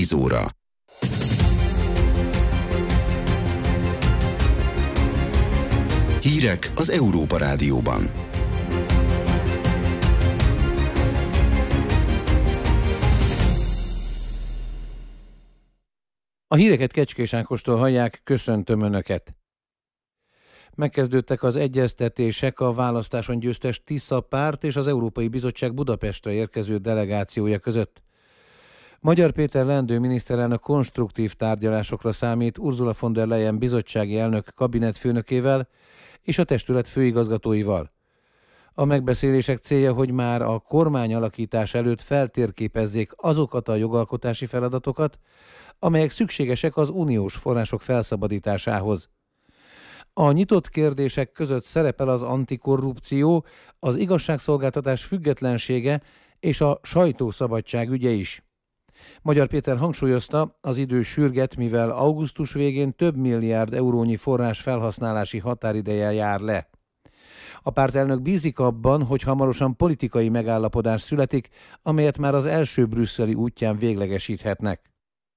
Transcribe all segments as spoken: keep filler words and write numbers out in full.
tíz óra. Hírek az Európa Rádióban. A híreket Kecskés Ákostól hallják, köszöntöm Önöket! Megkezdődtek az egyeztetések a választáson győztes Tisza párt és az Európai Bizottság Budapestre érkező delegációja között. Magyar Péter leendő miniszterelnök konstruktív tárgyalásokra számít Ursula von der Leyen bizottsági elnök kabinetfőnökével és a testület főigazgatóival. A megbeszélések célja, hogy már a kormányalakítás előtt feltérképezzék azokat a jogalkotási feladatokat, amelyek szükségesek az uniós források felszabadításához. A nyitott kérdések között szerepel az antikorrupció, az igazságszolgáltatás függetlensége és a sajtószabadság ügye is. Magyar Péter hangsúlyozta, az idő sürget, mivel augusztus végén több milliárd eurónyi forrás felhasználási határideje jár le. A pártelnök bízik abban, hogy hamarosan politikai megállapodás születik, amelyet már az első brüsszeli útján véglegesíthetnek.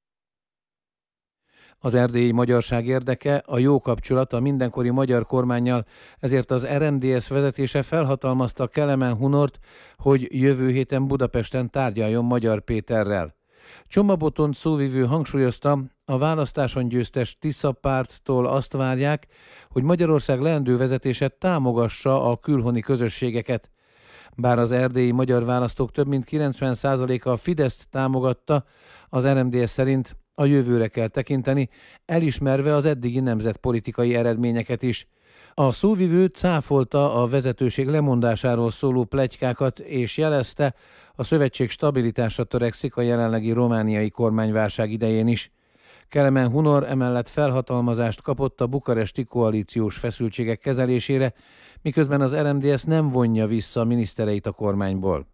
Az erdélyi magyarság érdeke a jó kapcsolat a mindenkori magyar kormánnyal, ezért az er em dé es vezetése felhatalmazta Kelemen Hunort, hogy jövő héten Budapesten tárgyaljon Magyar Péterrel. Csoma Botont szóvivő hangsúlyozta, a választáson győztes Tisza párttól azt várják, hogy Magyarország leendő vezetése támogassa a külhoni közösségeket. Bár az erdélyi magyar választók több mint kilencven százaléka a Fideszt támogatta, az er em dé es szerint a jövőre kell tekinteni, elismerve az eddigi nemzetpolitikai eredményeket is. A szóvivő cáfolta a vezetőség lemondásáról szóló pletykákat, és jelezte, a szövetség stabilitásra törekszik a jelenlegi romániai kormányválság idején is. Kelemen Hunor emellett felhatalmazást kapott a bukaresti koalíciós feszültségek kezelésére, miközben az er em dé es nem vonja vissza minisztereit a kormányból.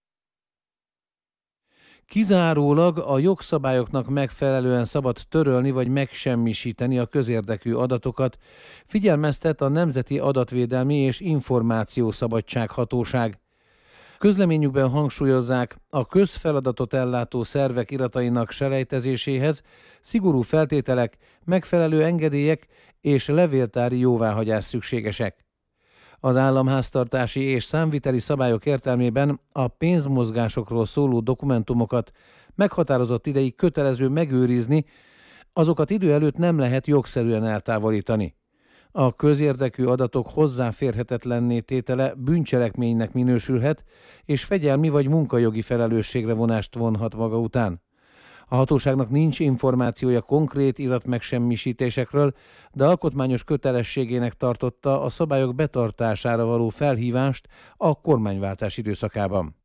Kizárólag a jogszabályoknak megfelelően szabad törölni vagy megsemmisíteni a közérdekű adatokat, figyelmeztet a Nemzeti Adatvédelmi és Információszabadság Hatóság. Közleményükben hangsúlyozzák, a közfeladatot ellátó szervek iratainak selejtezéséhez szigorú feltételek, megfelelő engedélyek és levéltári jóváhagyás szükségesek. Az államháztartási és számviteli szabályok értelmében a pénzmozgásokról szóló dokumentumokat meghatározott ideig kötelező megőrizni, azokat idő előtt nem lehet jogszerűen eltávolítani. A közérdekű adatok hozzáférhetetlenné tétele bűncselekménynek minősülhet, és fegyelmi vagy munkajogi felelősségre vonást vonhat maga után. A hatóságnak nincs információja konkrét iratmegsemmisítésekről, de alkotmányos kötelességének tartotta a szabályok betartására való felhívást a kormányváltás időszakában.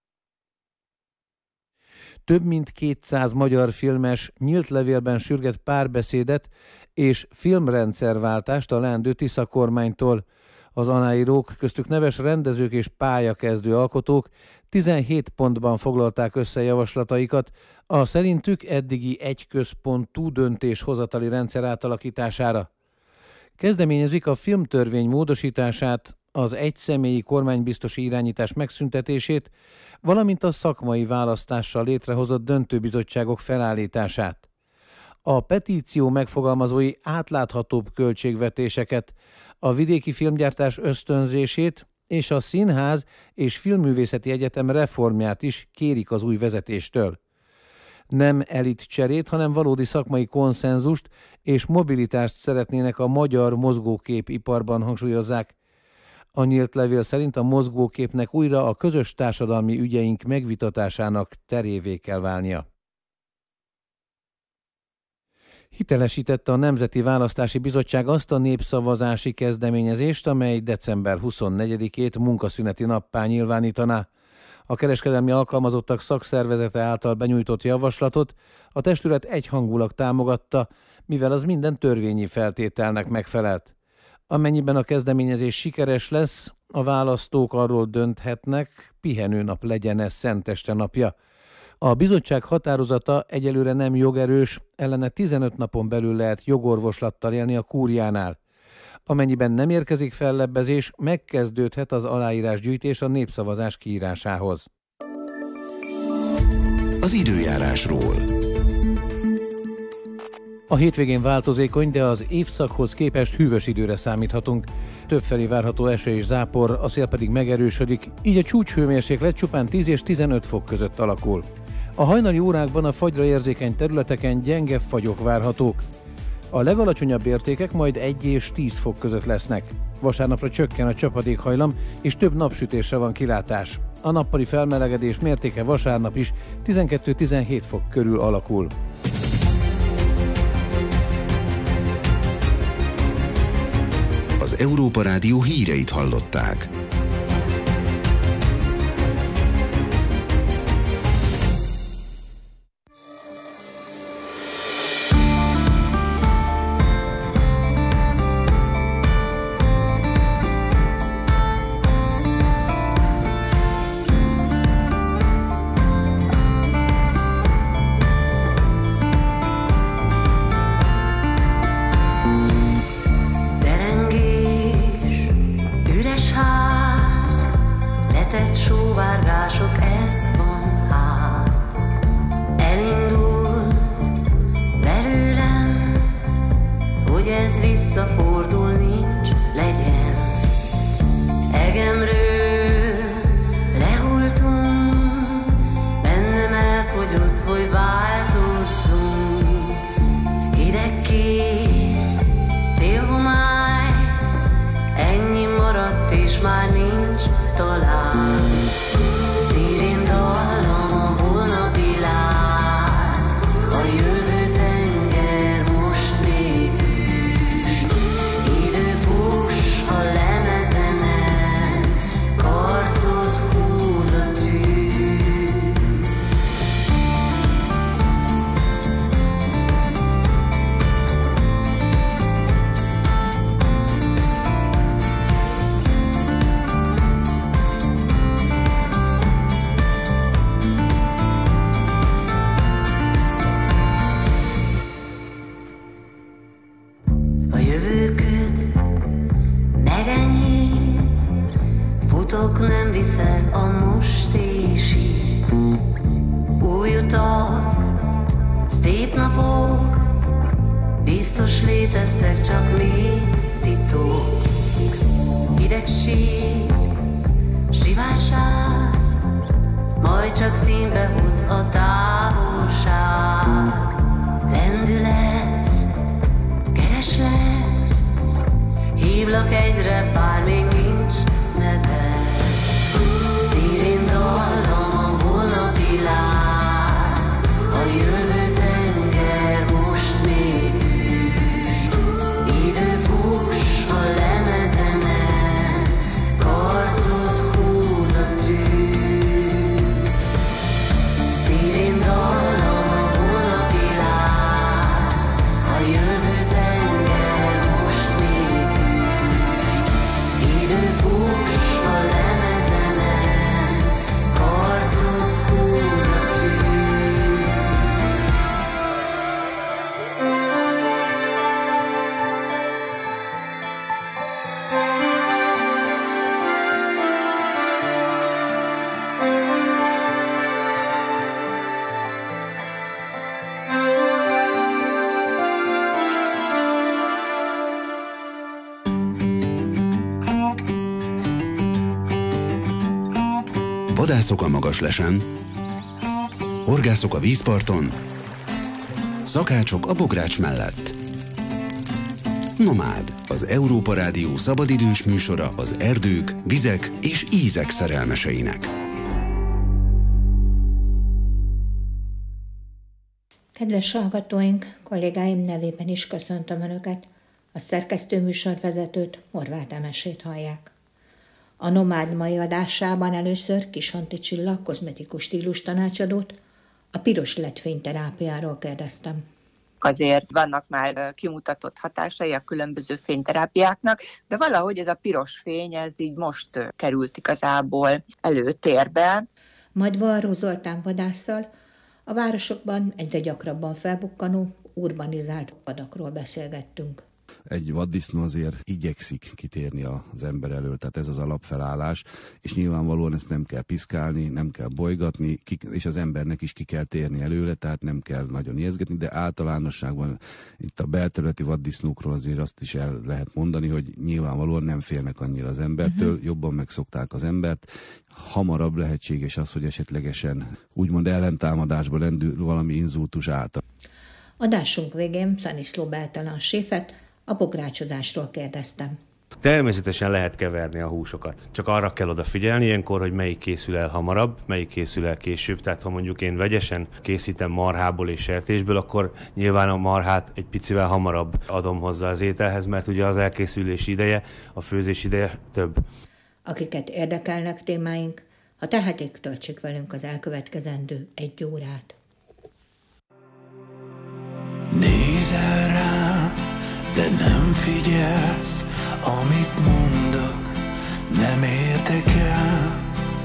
Több mint kétszáz magyar filmes nyílt levélben sürget párbeszédet és filmrendszerváltást a leendő Tisza kormánytól. Az aláírók, köztük neves rendezők és pályakezdő alkotók tizenhét pontban foglalták össze javaslataikat a szerintük eddigi egyközpontú döntéshozatali rendszer átalakítására. Kezdeményezik a filmtörvény módosítását, az egyszemélyi kormánybiztosi irányítás megszüntetését, valamint a szakmai választással létrehozott döntőbizottságok felállítását. A petíció megfogalmazói átláthatóbb költségvetéseket, a vidéki filmgyártás ösztönzését és a Színház és Filmművészeti Egyetem reformját is kérik az új vezetéstől. Nem elitcserét, hanem valódi szakmai konszenzust és mobilitást szeretnének a magyar mozgóképiparban, hangsúlyozzák. A nyílt levél szerint a mozgóképnek újra a közös társadalmi ügyeink megvitatásának terévé kell válnia. Hitelesítette a Nemzeti Választási Bizottság azt a népszavazási kezdeményezést, amely december huszonnegyedikét munkaszüneti nappá nyilvánítaná. A kereskedelmi alkalmazottak szakszervezete által benyújtott javaslatot a testület egyhangulag támogatta, mivel az minden törvényi feltételnek megfelelt. Amennyiben a kezdeményezés sikeres lesz, a választók arról dönthetnek, pihenőnap legyen-e szenteste napja. A bizottság határozata egyelőre nem jogerős, ellene tizenöt napon belül lehet jogorvoslattal élni a kúriánál. Amennyiben nem érkezik fellebbezés, megkezdődhet az aláírásgyűjtés a népszavazás kiírásához. Az időjárásról. A hétvégén változékony, de az évszakhoz képest hűvös időre számíthatunk. Többfelé várható eső és zápor, a szél pedig megerősödik, így a csúcshőmérséklet csupán tíz és tizenöt fok között alakul. A hajnali órákban a fagyra érzékeny területeken gyenge fagyok várhatók. A legalacsonyabb értékek majd egy és tíz fok között lesznek. Vasárnapra csökken a csapadékhajlam, és több napsütésre van kilátás. A nappali felmelegedés mértéke vasárnap is tizenkettő-tizenhét fok körül alakul. Az Európa Rádió híreit hallották. Vadászok a Magaslesen, horgászok a vízparton, szakácsok a bogrács mellett. Nomád, az Európa Rádió szabadidős műsora az erdők, vizek és ízek szerelmeseinek. Kedves hallgatóink, kollégáim nevében is köszöntöm Önöket, a szerkesztő műsorvezetőt, Horváth Emesét hallják. A Nomád mai adásában először Kishonti Csilla kozmetikus stílus tanácsadót, a piros led fényterápiáról kérdeztem. Azért vannak már kimutatott hatásai a különböző fényterápiáknak, de valahogy ez a piros fény, ez így most került igazából előtérbe. Majd Varró Zoltán vadásszal a városokban egyre gyakrabban felbukkanó urbanizált vadakról beszélgettünk. Egy vaddisznó azért igyekszik kitérni az ember elől, tehát ez az alapfelállás, és nyilvánvalóan ezt nem kell piszkálni, nem kell bolygatni, és az embernek is ki kell térni előle, tehát nem kell nagyon ijeszgetni, de általánosságban itt a belterületi vaddisznókról azért azt is el lehet mondani, hogy nyilvánvalóan nem félnek annyira az embertől, uh-huh. jobban megszokták az embert, hamarabb lehetséges az, hogy esetlegesen úgymond ellentámadásba lendül valami inzultus által. Adásunk végén Szaniszló Beltalan séfet a bográcsozásról kérdeztem. Természetesen lehet keverni a húsokat. Csak arra kell odafigyelni ilyenkor, hogy melyik készül el hamarabb, melyik készül el később. Tehát ha mondjuk én vegyesen készítem marhából és sertésből, akkor nyilván a marhát egy picivel hamarabb adom hozzá az ételhez, mert ugye az elkészülési ideje, a főzés ideje több. Akiket érdekelnek témáink, ha tehetik, töltsék velünk az elkövetkezendő egy órát. Nézel rá, de nem figyelsz, amit mondok, nem érdekel.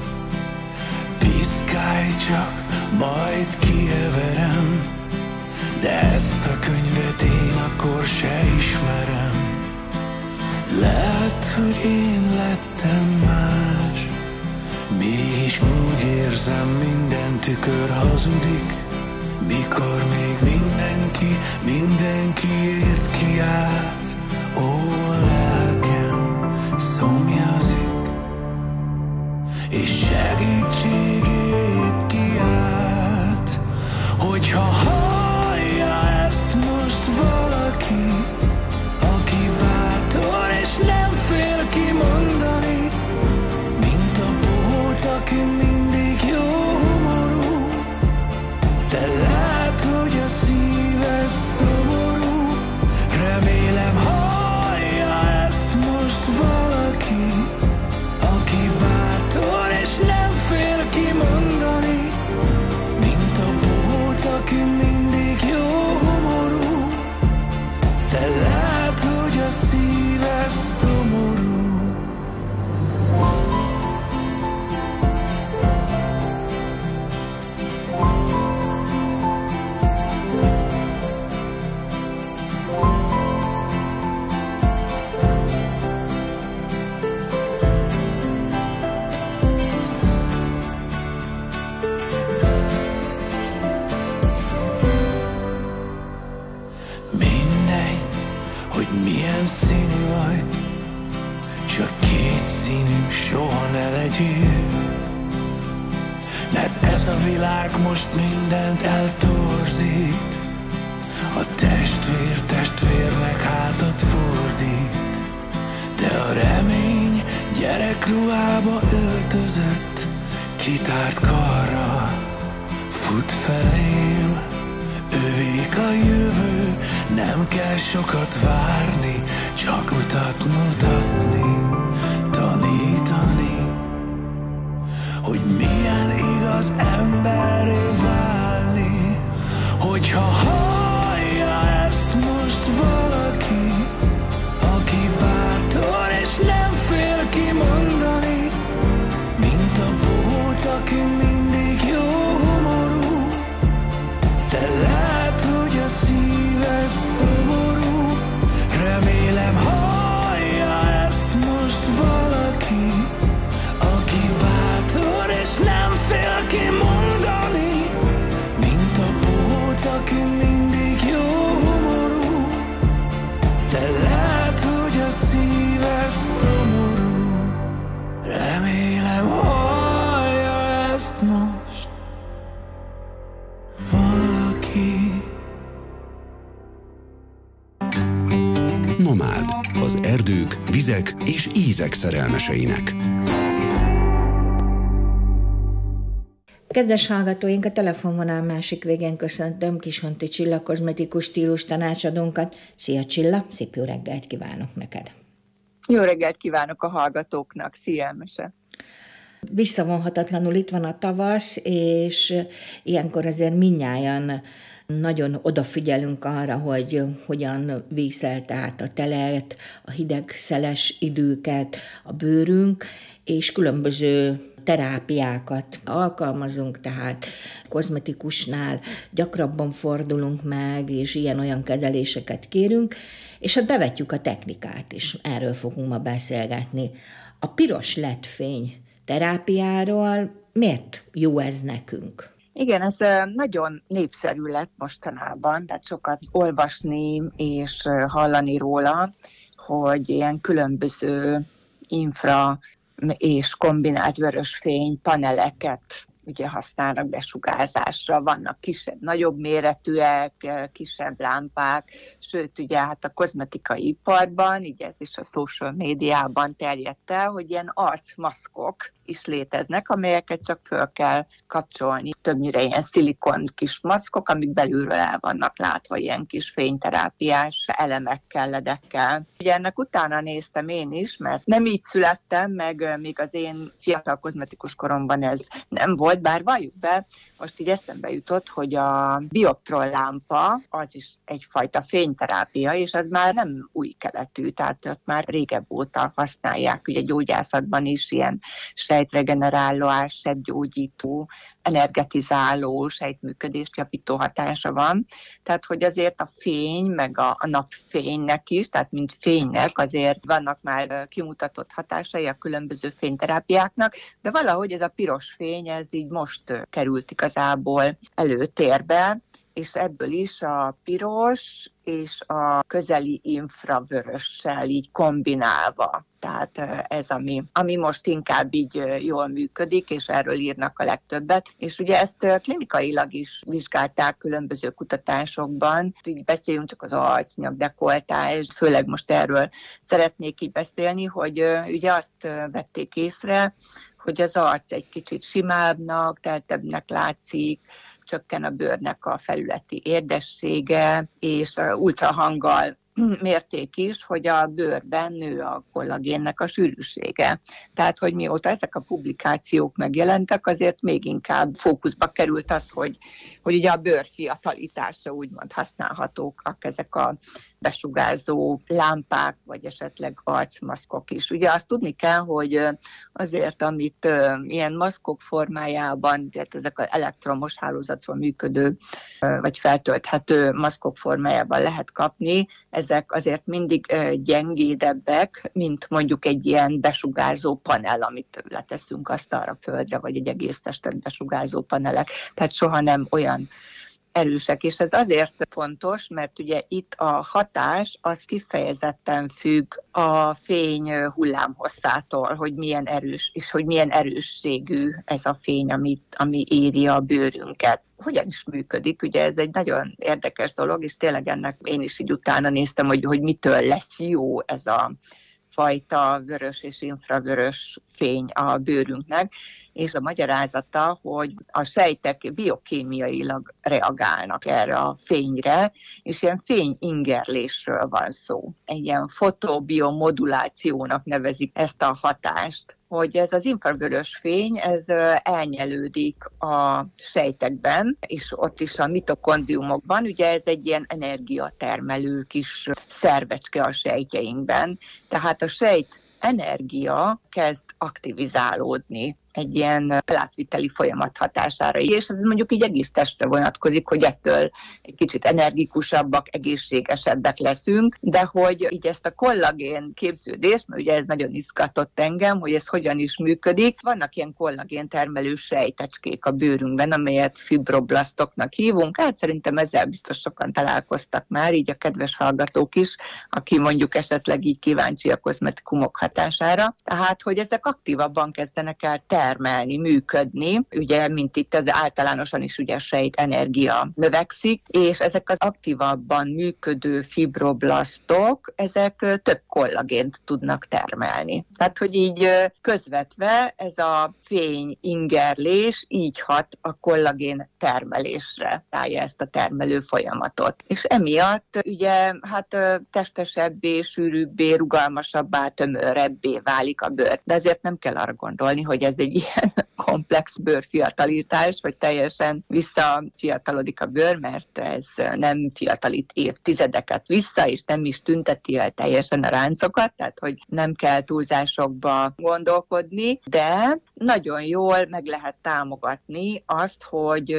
Piszkálj csak, majd kieverem, de ezt a könyvet én akkor se ismerem. Lehet, hogy én lettem más, mégis úgy érzem, minden tükör hazudik. Mikor még mindenki, mindenkiért kiállt, ó, a lelkem szomjazik, és segítségét kiállt. Hogyha hallja ezt most valaki, aki bátor és nem fél kimondani, mint a bohóc, aki mindig jó humorú, de lát, hogy a szíve szomorú. Remélem hallja ezt most valaki, aki bátor és nem fél kimondani, mint a bohóc, aki mindig jó humorú, de lát, hogy a szíve szomorú. Milyen színű vagy, csak két színű, soha ne legyél. Mert ez a világ most mindent eltorzít, a testvér testvérnek hátat fordít, de a remény gyerekruhába öltözött, kitárt karral fut felém. Övék a jövő, nem kell sokat várni, csak utat mutatni, tanítani, hogy milyen igaz emberré válni. Hogyha hallja ezt most valaki, aki bátor és nem fél kimondani, mint a bohóc, aki mindig jó humorú, de lát, hogy a szíve szomorú. Remélem hallja ezt most valaki, aki bátor és nem fél kimondani, mint a bohóc, aki mindig jó humorú, de lát, hogy a szíve szomorú. Remélem hallja ezt most valaki. Nomád, az erdők, vizek és ízek szerelmeseinek. Kedves hallgatóink, a telefonvonal másik végén köszöntöm Kishonti Csilla kozmetikus stílus tanácsadónkat. Szia Csilla, szép jó reggelt kívánok neked! Jó reggelt kívánok a hallgatóknak, szia Elmese! Visszavonhatatlanul itt van a tavasz, és ilyenkor azért mindnyájan Nagyon odafigyelünk arra, hogy hogyan vízelt át a telet, a hideg, szeles időket a bőrünk, és különböző terápiákat alkalmazunk, tehát kozmetikusnál gyakrabban fordulunk meg, és ilyen-olyan kezeléseket kérünk, és hát bevetjük a technikát is, erről fogunk ma beszélgetni. A piros el é dé fény terápiáról miért jó ez nekünk? Igen, ez nagyon népszerű lett mostanában, tehát sokat olvasni és hallani róla, hogy ilyen különböző infra és kombinált vörösfény paneleket ugye használnak besugárzásra, vannak kisebb, nagyobb méretűek, kisebb lámpák, sőt ugye hát a kozmetikai iparban, így ez is a social médiában terjedt el, hogy ilyen arcmaszkok is léteznek, amelyeket csak föl kell kapcsolni. Többnyire ilyen szilikon kis mackok, amik belülről el vannak látva ilyen kis fényterápiás elemekkel, ledekkel. Ugye ennek utána néztem én is, mert nem így születtem, meg még az én fiatal kozmetikus koromban ez nem volt, bár valljuk be, most így eszembe jutott, hogy a bioptron lámpa az is egyfajta fényterápia, és az már nem új keletű, tehát ott már régebb óta használják, ugye gyógyászatban is ilyen sejtregeneráló, sejtgyógyító, energetizáló, sejtműködést javító hatása van. Tehát, hogy azért a fény, meg a, a napfénynek is, tehát mint fénynek azért vannak már kimutatott hatásai a különböző fényterápiáknak, de valahogy ez a piros fény, ez így most került igazából előtérbe, és ebből is a piros és a közeli infravörössel így kombinálva. Tehát ez, ami, ami most inkább így jól működik, és erről írnak a legtöbbet. És ugye ezt klinikailag is vizsgálták különböző kutatásokban. Így beszéljünk csak az arcnyak, dekoltás, főleg most erről szeretnék így beszélni, hogy ugye azt vették észre, hogy az arc egy kicsit simábbnak, teltebbnek látszik, csökken a bőrnek a felületi érdessége, és ultrahanggal mérték is, hogy a bőrben nő a kollagénnek a sűrűsége. Tehát, hogy mióta ezek a publikációk megjelentek, azért még inkább fókuszba került az, hogy, hogy ugye a bőr fiatalításra úgymond használhatók ezek a besugárzó lámpák, vagy esetleg arcmaszkok is. Ugye azt tudni kell, hogy azért, amit ilyen maszkok formájában, tehát ezek az elektromos hálózatról működő, vagy feltölthető maszkok formájában lehet kapni, ezek azért mindig gyengédebbek, mint mondjuk egy ilyen besugárzó panel, amit leteszünk asztalra, földre, vagy egy egész testet besugárzó panelek. Tehát soha nem olyan erősek, és ez azért fontos, mert ugye itt a hatás az kifejezetten függ a fény hullámhosszától, hogy milyen erős, és hogy milyen erősségű ez a fény, amit, ami éri a bőrünket. Hogyan is működik? Ugye ez egy nagyon érdekes dolog, és tényleg ennek én is így utána néztem, hogy, hogy mitől lesz jó ez a fajta vörös és infravörös fény a bőrünknek, és a magyarázata, hogy a sejtek biokémiailag reagálnak erre a fényre, és ilyen fényingerlésről van szó. Egy ilyen fotobiomodulációnak nevezik ezt a hatást, hogy ez az infravörös fény, ez elnyelődik a sejtekben, és ott is a mitokondriumokban, ugye ez egy ilyen energiatermelő kis szervecske a sejtjeinkben, tehát a sejt energia kezd aktivizálódni egy ilyen átviteli folyamat hatására. És ez mondjuk így egész testre vonatkozik, hogy ettől egy kicsit energikusabbak, egészségesebbek leszünk, de hogy így ezt a kollagén képződést, mert ugye ez nagyon izgatott engem, hogy ez hogyan is működik. Vannak ilyen kollagén termelő sejtecskék a bőrünkben, amelyet fibroblasztoknak hívunk. Hát szerintem ezzel biztos sokan találkoztak már, így a kedves hallgatók is, aki mondjuk esetleg így kíváncsi a kozmetikumok hatására. Tehát, hogy ezek aktívabban kezdenek el termelni, működni, ugye, mint itt az általánosan is ugye sejt energia növekszik, és ezek az aktívabban működő fibroblasztok, ezek több kollagént tudnak termelni. Tehát, hogy így közvetve ez a fény-ingerlés így hat a kollagén termelésre, állja ezt a termelő folyamatot. És emiatt ugye hát testesebbé, sűrűbbé, rugalmasabbá, tömörebbé válik a bőr. De azért nem kell arra gondolni, hogy ez egy egy ilyen komplex bőrfiatalítás, vagy teljesen visszafiatalodik a bőr, mert ez nem fiatalít évtizedeket vissza, és nem is tünteti el teljesen a ráncokat, tehát hogy nem kell túlzásokba gondolkodni, de nagyon jól meg lehet támogatni azt, hogy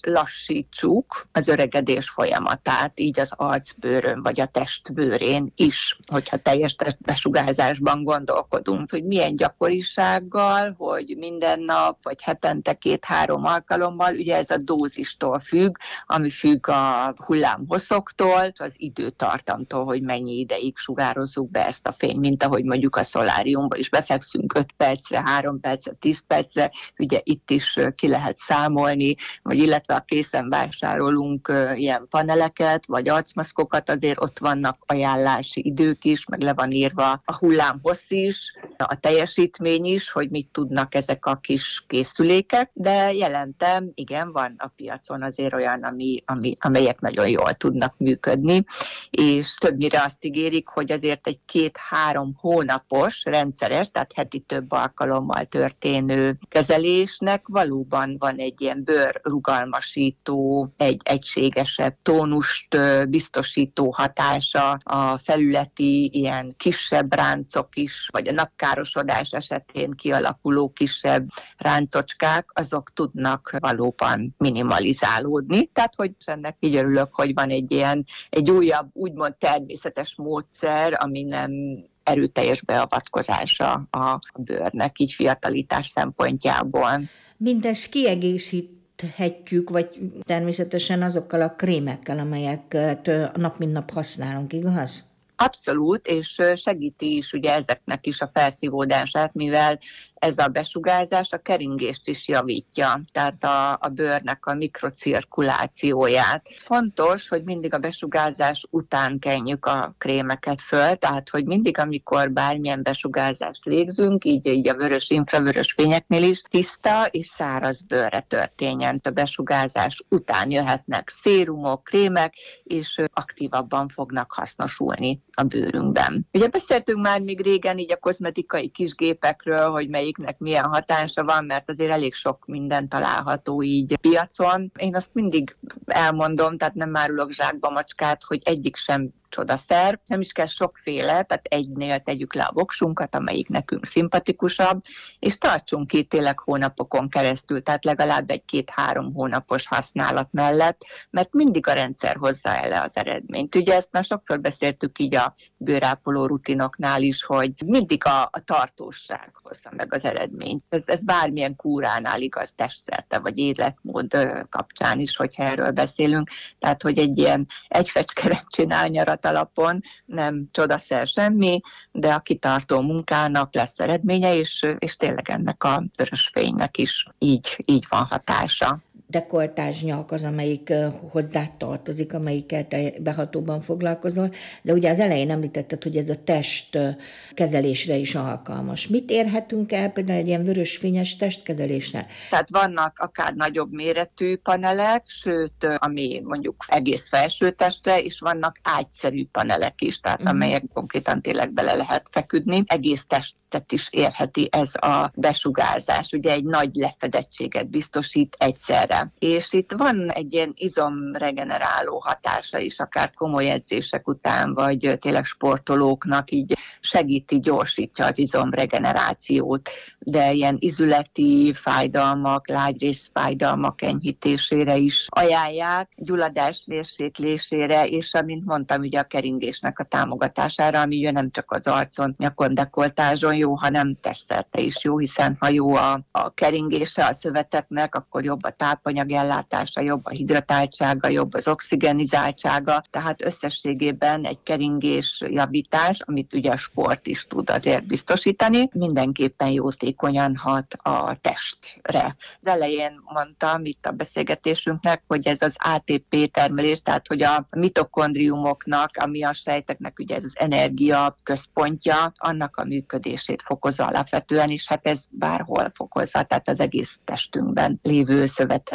lassítsuk az öregedés folyamatát, így az arcbőrön, vagy a testbőrén is, hogyha teljes testbesugárzásban gondolkodunk, hogy milyen gyakorisággal, hogy minden nap, vagy hetente két-három alkalommal, ugye ez a dózistól függ, ami függ a hullámhosszoktól, az időtartamtól, hogy mennyi ideig sugározzuk be ezt a fényt, mint ahogy mondjuk a szoláriumban is befekszünk öt percre, három percre, tíz percre, ugye itt is ki lehet számolni, vagy illetve a készen vásárolunk uh, ilyen paneleket, vagy arcmaszkokat, azért ott vannak ajánlási idők is, meg le van írva a hullámhossz is, a teljesítmény is, hogy mit tudnak ezek a kis készülékek, de jelentem, igen, van a piacon azért olyan, ami, ami, amelyek nagyon jól tudnak működni, és többnyire azt ígérik, hogy azért egy két-három hónapos, rendszeres, tehát heti több alkalommal történő kezelésnek valóban van egy ilyen bőrrugalmasító, egy egységesebb tónust biztosító hatása, a felületi ilyen kisebb ráncok is, vagy a napkárosodás esetén kialakuló kisebb ráncocskák, azok tudnak valóban minimalizálódni. Tehát, hogy ennek így örülök, hogy van egy ilyen, egy újabb, úgymond természetes módszer, ami nem erőteljes beavatkozása a bőrnek, így fiatalítás szempontjából. Mindezt kiegészíthetjük, vagy természetesen azokkal a krémekkel, amelyeket nap mint nap használunk, igaz? Abszolút, és segíti is ugye ezeknek is a felszívódását, mivel ez a besugárzás a keringést is javítja, tehát a, a bőrnek a mikrocirkulációját. Fontos, hogy mindig a besugárzás után kenjük a krémeket föl, tehát hogy mindig, amikor bármilyen besugárzást végzünk, így, így a vörös, infravörös fényeknél is, tiszta és száraz bőrre történjen. A besugárzás után jöhetnek szérumok, krémek, és aktívabban fognak hasznosulni a bőrünkben. Ugye beszéltünk már még régen így a kozmetikai kisgépekről, hogy melyiknek milyen hatása van, mert azért elég sok minden található így piacon. Én azt mindig elmondom, tehát nem árulok zsákba macskát, hogy egyik sem csodaszer, nem is kell sokféle, tehát egynél tegyük le a voksunkat, amelyik nekünk szimpatikusabb, és tartsunk ki tényleg hónapokon keresztül, tehát legalább egy két-három hónapos használat mellett, mert mindig a rendszer hozza el az eredményt. Ugye ezt már sokszor beszéltük így a bőrápoló rutinoknál is, hogy mindig a, a tartóság hozza meg az eredményt. Ez, ez bármilyen kúránál igaz, testszerte vagy életmód kapcsán is, hogyha erről beszélünk. Tehát, hogy egy ilyen egy fecske nem csinál nyarat alapon, nem csodaszer semmi, de a kitartó munkának lesz eredménye, és, és tényleg ennek a vörös fénynek is így, így van hatása. Dekoltás nyak az, amelyik hozzá tartozik, amelyikkel te behatóban foglalkozol, de ugye az elején említetted, hogy ez a test kezelésre is alkalmas. Mit érhetünk el például egy ilyen vörösfényes testkezelésnél? Tehát vannak akár nagyobb méretű panelek, sőt, ami mondjuk egész felsőtestre, és vannak ágyszerű panelek is, tehát uh-huh. amelyek konkrétan tényleg bele lehet feküdni. Egész testet is érheti ez a besugárzás. Ugye egy nagy lefedettséget biztosít egyszerre. És itt van egy ilyen izomregeneráló hatása is, akár komoly edzések után, vagy tényleg sportolóknak így segíti, gyorsítja az izomregenerációt, de ilyen izületi fájdalmak, lágyrész fájdalmak enyhítésére is ajánlják, gyulladás mérséklésére, és amint mondtam, ugye a keringésnek a támogatására, ami ugye nem csak az arcon, nyakon, dekoltázson jó, hanem testszerte is jó, hiszen ha jó a, a keringése a szöveteknek, akkor jobb a tápanyag, anyagellátása, jobb a hidratáltsága, jobb az oxigenizáltsága, tehát összességében egy keringés javítás, amit ugye a sport is tud azért biztosítani, mindenképpen jótékonyan hat a testre. Az elején mondtam itt a beszélgetésünknek, hogy ez az á té pé termelés, tehát hogy a mitokondriumoknak, ami a sejteknek ugye ez az energia központja, annak a működését fokozza alapvetően, és hát ez bárhol fokozza, tehát az egész testünkben lévő szövetek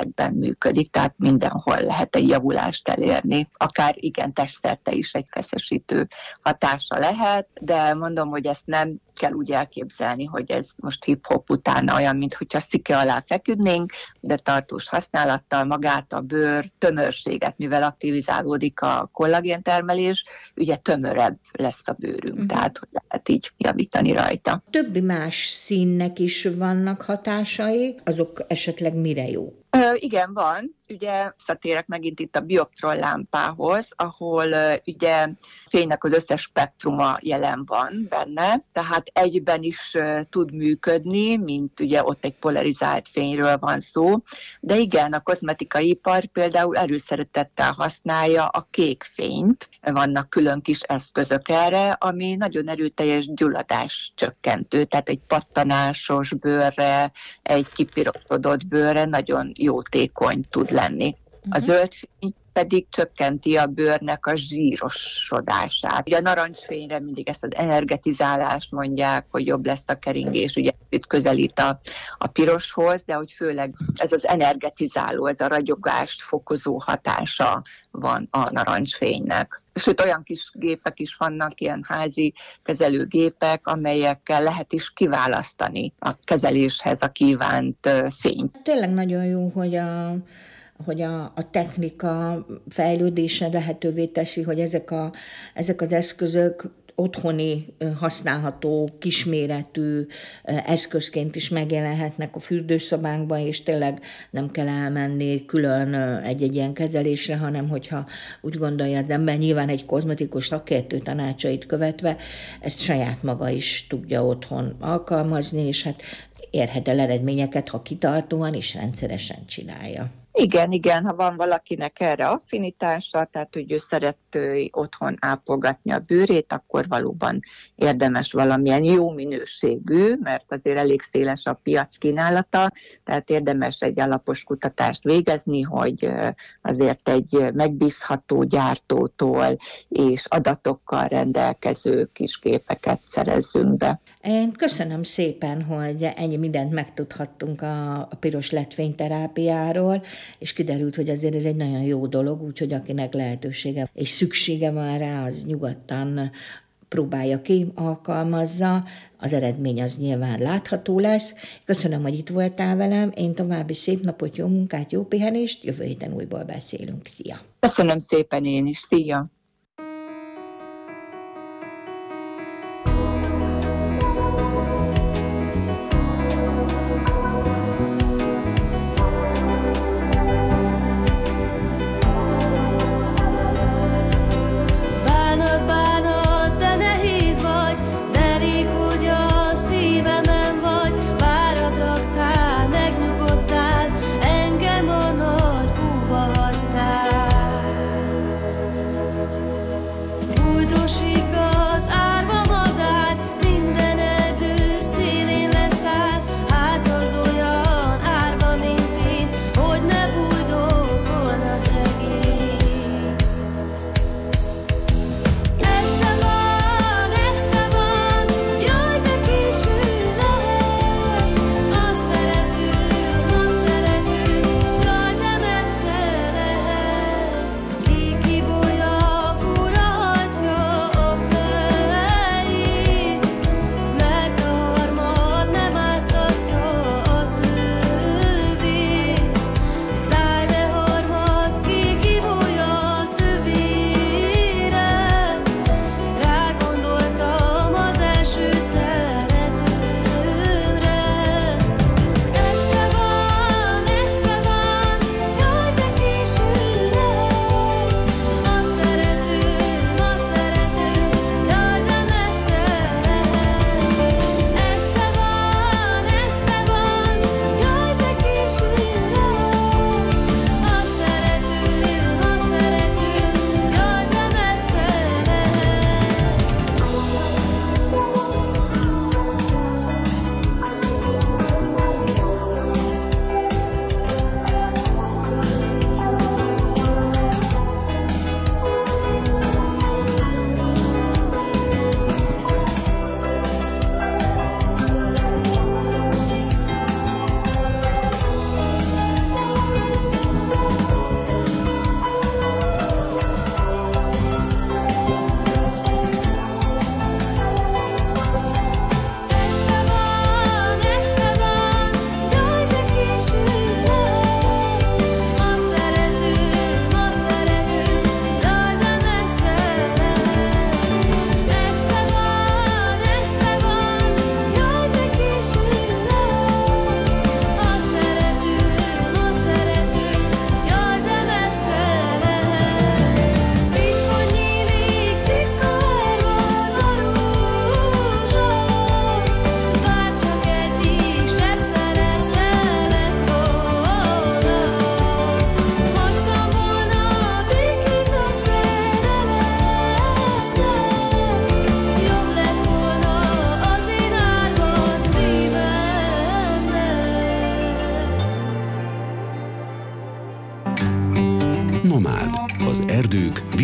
testrészekben működik, tehát mindenhol lehet egy javulást elérni. Akár igen, testszerte is egy feszesítő hatása lehet, de mondom, hogy ezt nem kell úgy elképzelni, hogy ez most hip-hop utána olyan, mint hogyha szike alá feküdnénk, de tartós használattal magát a bőr tömörséget, mivel aktivizálódik a kollagéntermelés, ugye tömörebb lesz a bőrünk, uh-huh. tehát hogy lehet így javítani rajta. Többi más színnek is vannak hatásai, azok esetleg mire jó? Ö, igen, van. Ugye visszatérek megint itt a bioptron lámpához, ahol uh, ugye fénynek az összes spektruma jelen van benne, tehát egyben is uh, tud működni, mint ugye ott egy polarizált fényről van szó, de igen, a kozmetikai ipar például előszeretettel használja a kék fényt, vannak külön kis eszközök erre, ami nagyon erőteljes gyulladás csökkentő, tehát egy pattanásos bőrre, egy kipirosodott bőrre nagyon jótékony tud lenni. A zöld fény pedig csökkenti a bőrnek a zsírosodását. Ugye a narancsfényre mindig ezt az energetizálást mondják, hogy jobb lesz a keringés, ugye itt közelít a, a piroshoz, de hogy főleg ez az energetizáló, ez a ragyogást fokozó hatása van a narancsfénynek. Sőt, olyan kis gépek is vannak, ilyen házi kezelőgépek, amelyekkel lehet is kiválasztani a kezeléshez a kívánt fényt. Tényleg nagyon jó, hogy a hogy a, a technika fejlődése lehetővé teszi, hogy ezek, a, ezek az eszközök otthoni, használható, kisméretű eszközként is megjelenhetnek a fürdőszobánkban, és tényleg nem kell elmenni külön egy-egy ilyen kezelésre, hanem hogyha úgy gondolja az ember, nyilván egy kozmetikus szakértő tanácsait követve, ezt saját maga is tudja otthon alkalmazni, és hát érhet el eredményeket, ha kitartóan és rendszeresen csinálja. Igen, igen, ha van valakinek erre affinitása, tehát hogy ő szeret otthon ápolgatni a bőrét, akkor valóban érdemes valamilyen jó minőségű, mert azért elég széles a piac kínálata, tehát érdemes egy alapos kutatást végezni, hogy azért egy megbízható gyártótól és adatokkal rendelkező kis képeket szerezzünk be. Én köszönöm szépen, hogy ennyi mindent megtudhattunk a, a piros letvényterápiáról, és kiderült, hogy azért ez egy nagyon jó dolog, úgyhogy akinek lehetősége és szüksége van rá, az nyugodtan próbálja ki, alkalmazza, az eredmény az nyilván látható lesz. Köszönöm, hogy itt voltál velem, én további szép napot, jó munkát, jó pihenést, jövő héten újból beszélünk. Szia! Köszönöm szépen én is, szia!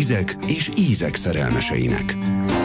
vizek és ízek szerelmeseinek.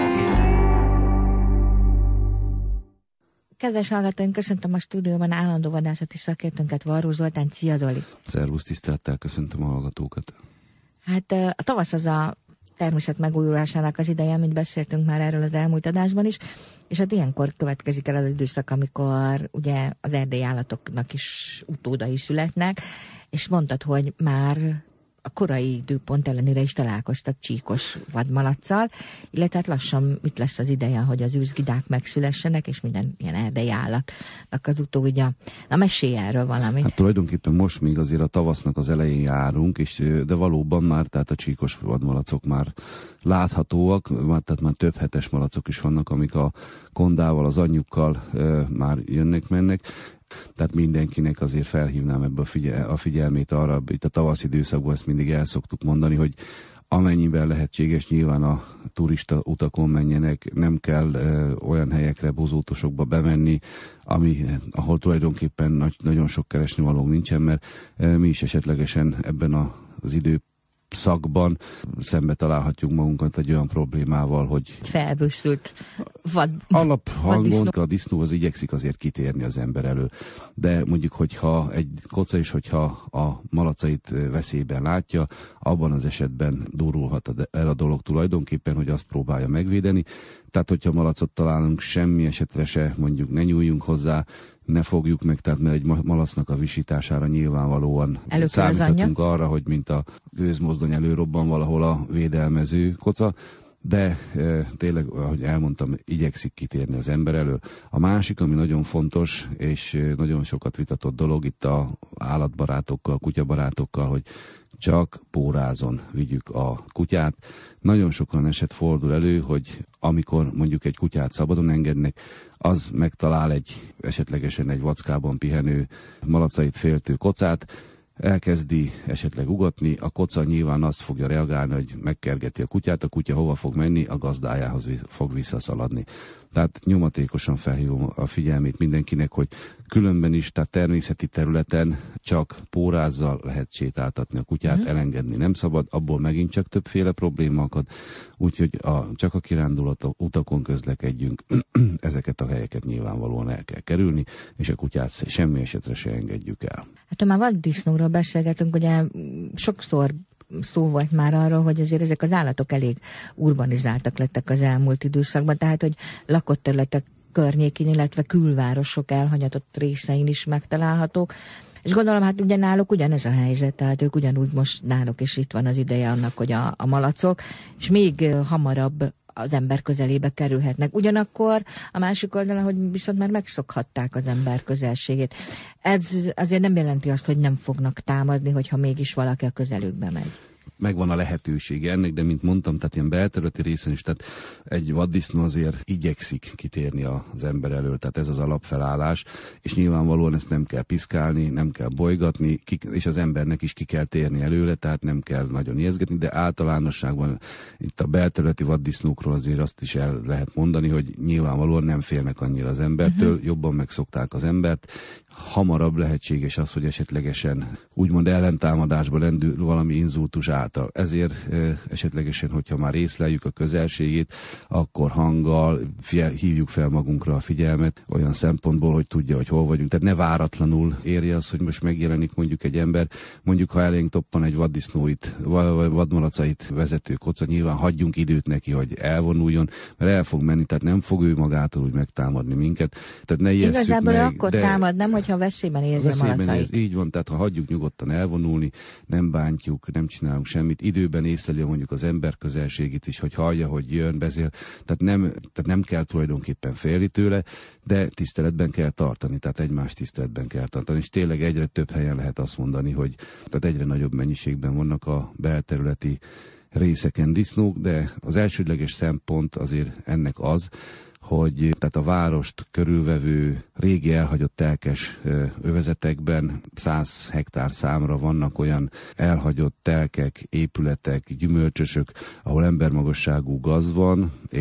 Kedves hallgatóink, köszöntöm a stúdióban állandó vadászati szakértőnket, Varró Zoltán. Szia, Zoli! Szervusz, tisztelettel köszöntöm a hallgatókat. Hát a tavasz az a természet megújulásának az ideje, mint beszéltünk már erről az elmúlt adásban is, és hát ilyenkor következik el az időszak, amikor ugye az erdei állatoknak is utódai születnek, és mondtad, hogy már a korai időpont ellenére is találkoztak csíkos vadmalacsal, illetve hát lassan itt lesz az ideje, hogy az őszgidák megszülessenek, és minden ilyen erdei állatnak az utódja. Na, mesélj erről valamit. Hát tulajdonképpen most még azért a tavasznak az elején járunk, és, de valóban már, tehát a csíkos vadmalacok már láthatóak, már, tehát már több hetes malacok is vannak, amik a kondával, az anyjukkal e, már jönnek-mennek. Tehát mindenkinek azért felhívnám ebbe a, figyel- a figyelmét arra, itt a tavasz időszakban ezt mindig el szoktuk mondani, hogy amennyiben lehetséges, nyilván a turista utakon menjenek, nem kell ö, olyan helyekre, bozótosokba bemenni, ami, ahol tulajdonképpen nagy, nagyon sok keresnivalónk nincsen, mert ö, mi is esetlegesen ebben a, az idő szakban szembe találhatjuk magunkat egy olyan problémával, hogy felbőszült vad... alaphangon a disznó az igyekszik azért kitérni az ember elől. De mondjuk, hogyha egy koca is, hogyha a malacait veszélyben látja, abban az esetben durulhat el a dolog tulajdonképpen, hogy azt próbálja megvédeni. Tehát, hogyha malacot találunk, semmi esetre se, mondjuk ne nyúljunk hozzá, ne fogjuk meg, tehát mert egy malacnak a visítására nyilvánvalóan számíthatunk arra, hogy mint a gőzmozdony előrobban valahol a védelmező koca, de e, tényleg, ahogy elmondtam, igyekszik kitérni az ember elől. A másik, ami nagyon fontos, és nagyon sokat vitatott dolog itt a állatbarátokkal, kutyabarátokkal, hogy csak pórázon vigyük a kutyát. Nagyon sokan eset fordul elő, hogy amikor mondjuk egy kutyát szabadon engednek, az megtalál egy esetlegesen egy vackában pihenő, malacait féltő kocát, elkezdi esetleg ugatni, a koca nyilván azt fogja reagálni, hogy megkergeti a kutyát, a kutya hova fog menni, a gazdájához fog visszaszaladni. Tehát nyomatékosan felhívom a figyelmét mindenkinek, hogy különben is, tehát természeti területen csak pórázzal lehet sétáltatni a kutyát, mm. elengedni nem szabad, abból megint csak többféle probléma akad, úgyhogy a, csak a kiránduló utakon közlekedjünk, ezeket a helyeket nyilvánvalóan el kell kerülni, és a kutyát semmi esetre se engedjük el. Hát ha már vaddisznóról beszélgetünk, ugye sokszor szó volt már arról, hogy azért ezek az állatok elég urbanizáltak lettek az elmúlt időszakban, tehát hogy lakott területek környékén, illetve külvárosok elhanyatott részein is megtalálhatók. És gondolom, hát ugye náluk ugyanez a helyzet, tehát ők ugyanúgy most náluk is itt van az ideje annak, hogy a, a malacok, és még hamarabb az ember közelébe kerülhetnek. Ugyanakkor a másik oldalon, hogy viszont már megszokhatták az ember közelségét. Ez azért nem jelenti azt, hogy nem fognak támadni, hogyha mégis valaki a közelükbe megy. Megvan a lehetősége ennek, de mint mondtam, tehát ilyen belterületi részen is, tehát egy vaddisznó azért igyekszik kitérni az ember elől, tehát ez az alapfelállás, és nyilvánvalóan ezt nem kell piszkálni, nem kell bolygatni, és az embernek is ki kell térni előle, tehát nem kell nagyon ijeszgetni, de általánosságban itt a belterületi vaddisznókról azért azt is el lehet mondani, hogy nyilvánvalóan nem félnek annyira az embertől, uh-huh. jobban megszokták az embert, hamarabb lehetséges az, hogy esetlegesen úgymond ellentámadásba lendül valami inzultus által. Ezért e, esetlegesen, hogyha már észleljük a közelségét, akkor hanggal fiel, hívjuk fel magunkra a figyelmet olyan szempontból, hogy tudja, hogy hol vagyunk. Tehát ne váratlanul érje az, hogy most megjelenik mondjuk egy ember, mondjuk ha elénk toppan egy vaddisznóit, vadmalacait vezető koca, nyilván hagyjunk időt neki, hogy elvonuljon, mert el fog menni, tehát nem fog ő magától úgy megtámadni minket. Tehát ne ijesszük Igazából meg, akkor de... támad, nem, hogyha veszélyben érzi a malacait. Így van, tehát ha hagyjuk nyugodtan elvonulni, nem bántjuk, nem csinálunk semmit, időben észleli mondjuk az ember közelségét is, hogy hallja, hogy jön, beszél, tehát nem, tehát nem kell tulajdonképpen félni tőle, de tiszteletben kell tartani, tehát egymást tiszteletben kell tartani, és tényleg egyre több helyen lehet azt mondani, hogy tehát egyre nagyobb mennyiségben vannak a belterületi részeken disznók, de az elsődleges szempont azért ennek az, hogy tehát a várost körülvevő régi elhagyott telkes övezetekben száz hektár számra vannak olyan elhagyott telkek, épületek, gyümölcsösök, ahol embermagasságú gaz van, és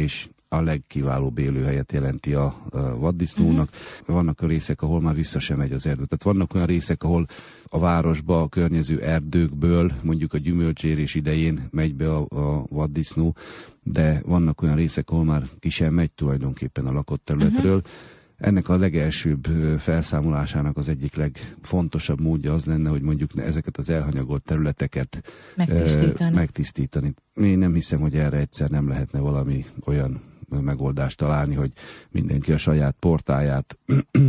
a legkiválóbb élőhelyet jelenti a, a vaddisznónak. Uh-huh. Vannak a részek, ahol már vissza sem megy az erdő. Tehát vannak olyan részek, ahol a városba, a környező erdőkből, mondjuk a gyümölcsérés idején megy be a, a vaddisznó, de vannak olyan részek, ahol már ki sem megy tulajdonképpen a lakott területről. Uh-huh. Ennek a legelsőbb felszámolásának az egyik legfontosabb módja az lenne, hogy mondjuk ezeket az elhanyagolt területeket megtisztítani. megtisztítani. Én nem hiszem, hogy erre egyszer nem lehetne valami olyan megoldást találni, hogy mindenki a saját portáját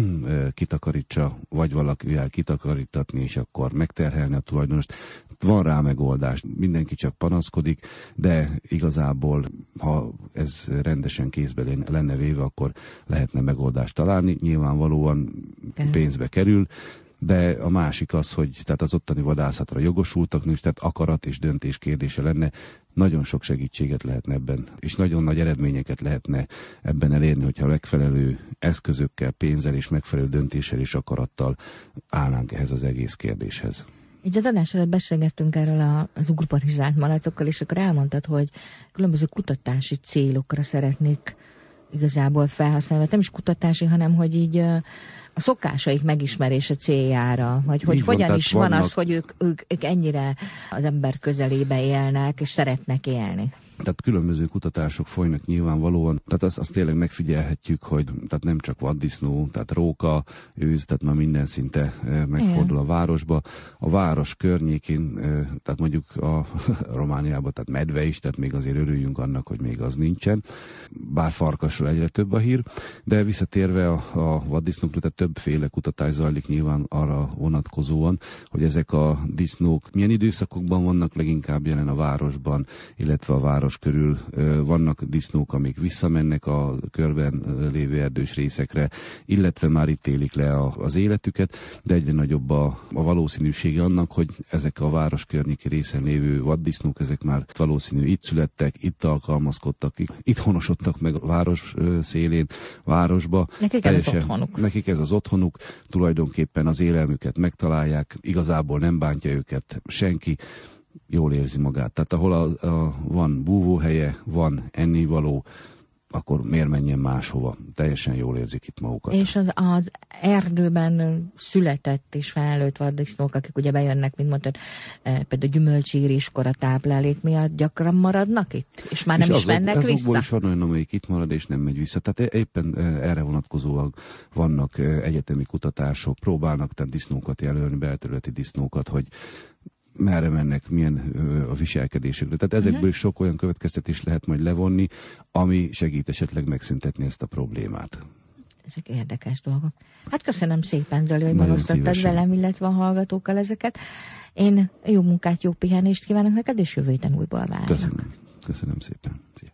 kitakarítsa, vagy valakivel kitakarítatni, és akkor megterhelni a tulajdonost. Van rá megoldás, mindenki csak panaszkodik, de igazából, ha ez rendesen kézbe lenne véve, akkor lehetne megoldást találni. Nyilvánvalóan pénzbe kerül, de a másik az, hogy tehát az ottani vadászatra jogosultaknak is, tehát akarat és döntés kérdése lenne, nagyon sok segítséget lehetne ebben, és nagyon nagy eredményeket lehetne ebben elérni, hogyha megfelelő eszközökkel, pénzzel és megfelelő döntéssel és akarattal állnánk ehhez az egész kérdéshez. Így az adás előtt beszélgettünk erről az urbanizált malatokkal, és akkor elmondtad, hogy különböző kutatási célokra szeretnék igazából felhasználni, nem is kutatási, hanem hogy így a szokásaik megismerése céljára, vagy hogy van, hogyan is vannak... van az, hogy ők, ők, ők ennyire az ember közelébe élnek, és szeretnek élni. Tehát különböző kutatások folynak nyilvánvalóan, tehát azt, azt tényleg megfigyelhetjük, hogy tehát nem csak vaddisznó, tehát róka, őz, tehát már minden szinte e, megfordul igen. a városba. A város környékén, e, tehát mondjuk a Romániában, tehát medve is, tehát még azért örüljünk annak, hogy még az nincsen. Bár farkasról egyre több a hír, de visszatérve a, a vaddisznókra, tehát többféle kutatás zajlik nyilván arra vonatkozóan, hogy ezek a disznók milyen időszakokban vannak leginkább jelen a városban, illetve a város körül vannak disznók, amik visszamennek a körben lévő erdős részekre, illetve már itt élik le a, az életüket, de egyre nagyobb a, a valószínűsége annak, hogy ezek a város környéki részen lévő vaddisznók, ezek már valószínű itt születtek, itt alkalmazkodtak, itt honosodtak meg a város szélén, városba. Nekik ez az otthonuk. Nekik ez az otthonuk, tulajdonképpen az élelmüket megtalálják, igazából nem bántja őket senki, jól érzi magát. Tehát ahol a, a, van búvóhelye, van ennivaló, akkor miért menjen máshova? Teljesen jól érzik itt magukat. És az, az erdőben született és felnőtt vaddisznók, akik ugye bejönnek, mint mondtad, például gyümölcsíriskor a táplálék miatt gyakran maradnak itt? És már nem és is azok, mennek vissza? Azokból is van olyan, amelyik itt marad és nem megy vissza. Tehát éppen erre vonatkozóan vannak egyetemi kutatások, próbálnak tehát disznókat jelölni, belterületi disznókat, hogy merre mennek, milyen ö, a viselkedésekre. Tehát ezekből uh-huh. is sok olyan következtetést lehet majd levonni, ami segít esetleg megszüntetni ezt a problémát. Ezek érdekes dolgok. Hát köszönöm szépen, Zoli, hogy megosztottad velem, illetve a hallgatókkal ezeket. Én jó munkát, jó pihenést kívánok neked, és jövő héten újból várlak. Köszönöm. Köszönöm szépen. Szia.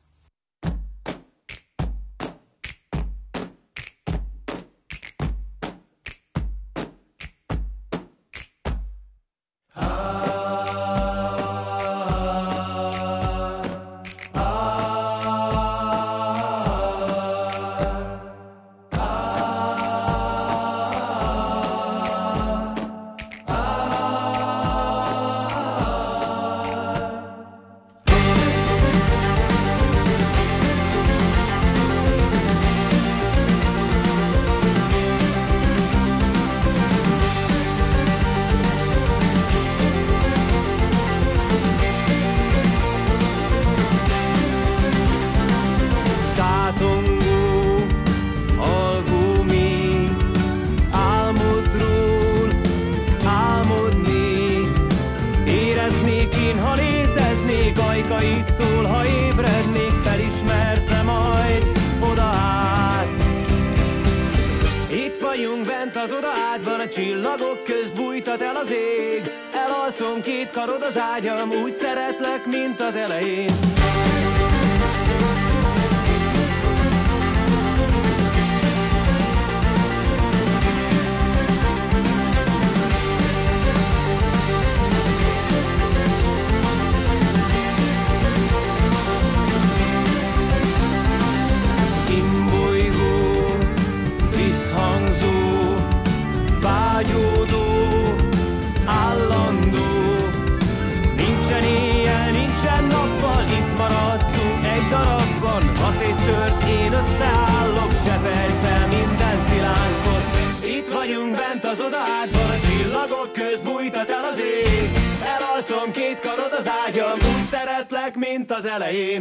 Az odaátban a csillagok közt bújtat el az ég. Elalszom, két karod az ágyam, úgy szeretlek, mint az elején. Imbolygó, visszhangzó, vágyódó, állandó, nincsen éjjel, nincsen nappal, itt marad áttörsz, én összeállok, seperj fel minden szilánkot. Itt vagyunk bent az odaátban, a csillagok közt bújtat el az ég. Elalszom, két karod az ágyam, úgy szeretlek, mint az elején.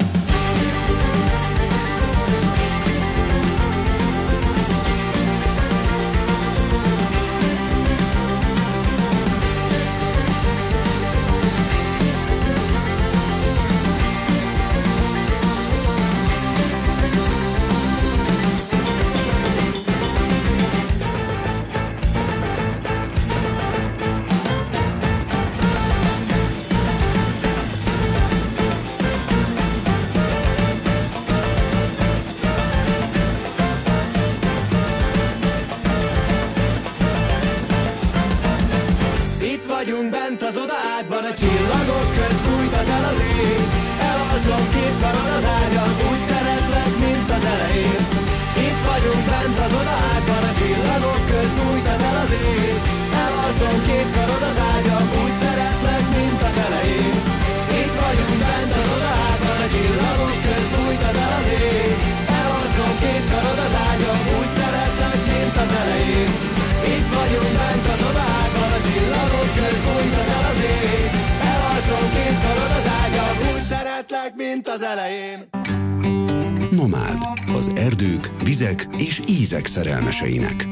Vagyunk bent az odaátban, a csillagok közt bújtat el az ég. Elalszom, két karod az ágyam, úgy szeretlek, mint az elején. Itt vagyunk bent az odaátban, a csillagok közt bújtat el az ég. Elalszom, két karod az ágyam, úgy szeretlek, mint az elején. Itt vagyunk bent az odaátban, a csillagok közt bújtat el az ég. Elalszom, két karod az ágyam, úgy szeretlek, mint az elején. Itt vagyunk bent az odaátban, a csillagok közt bújtat el az ég. Elalszom, két karod az ágyam, úgy szeretlek, mint az elején. Nomád. Az erdők, vizek és ízek szerelmeseinek.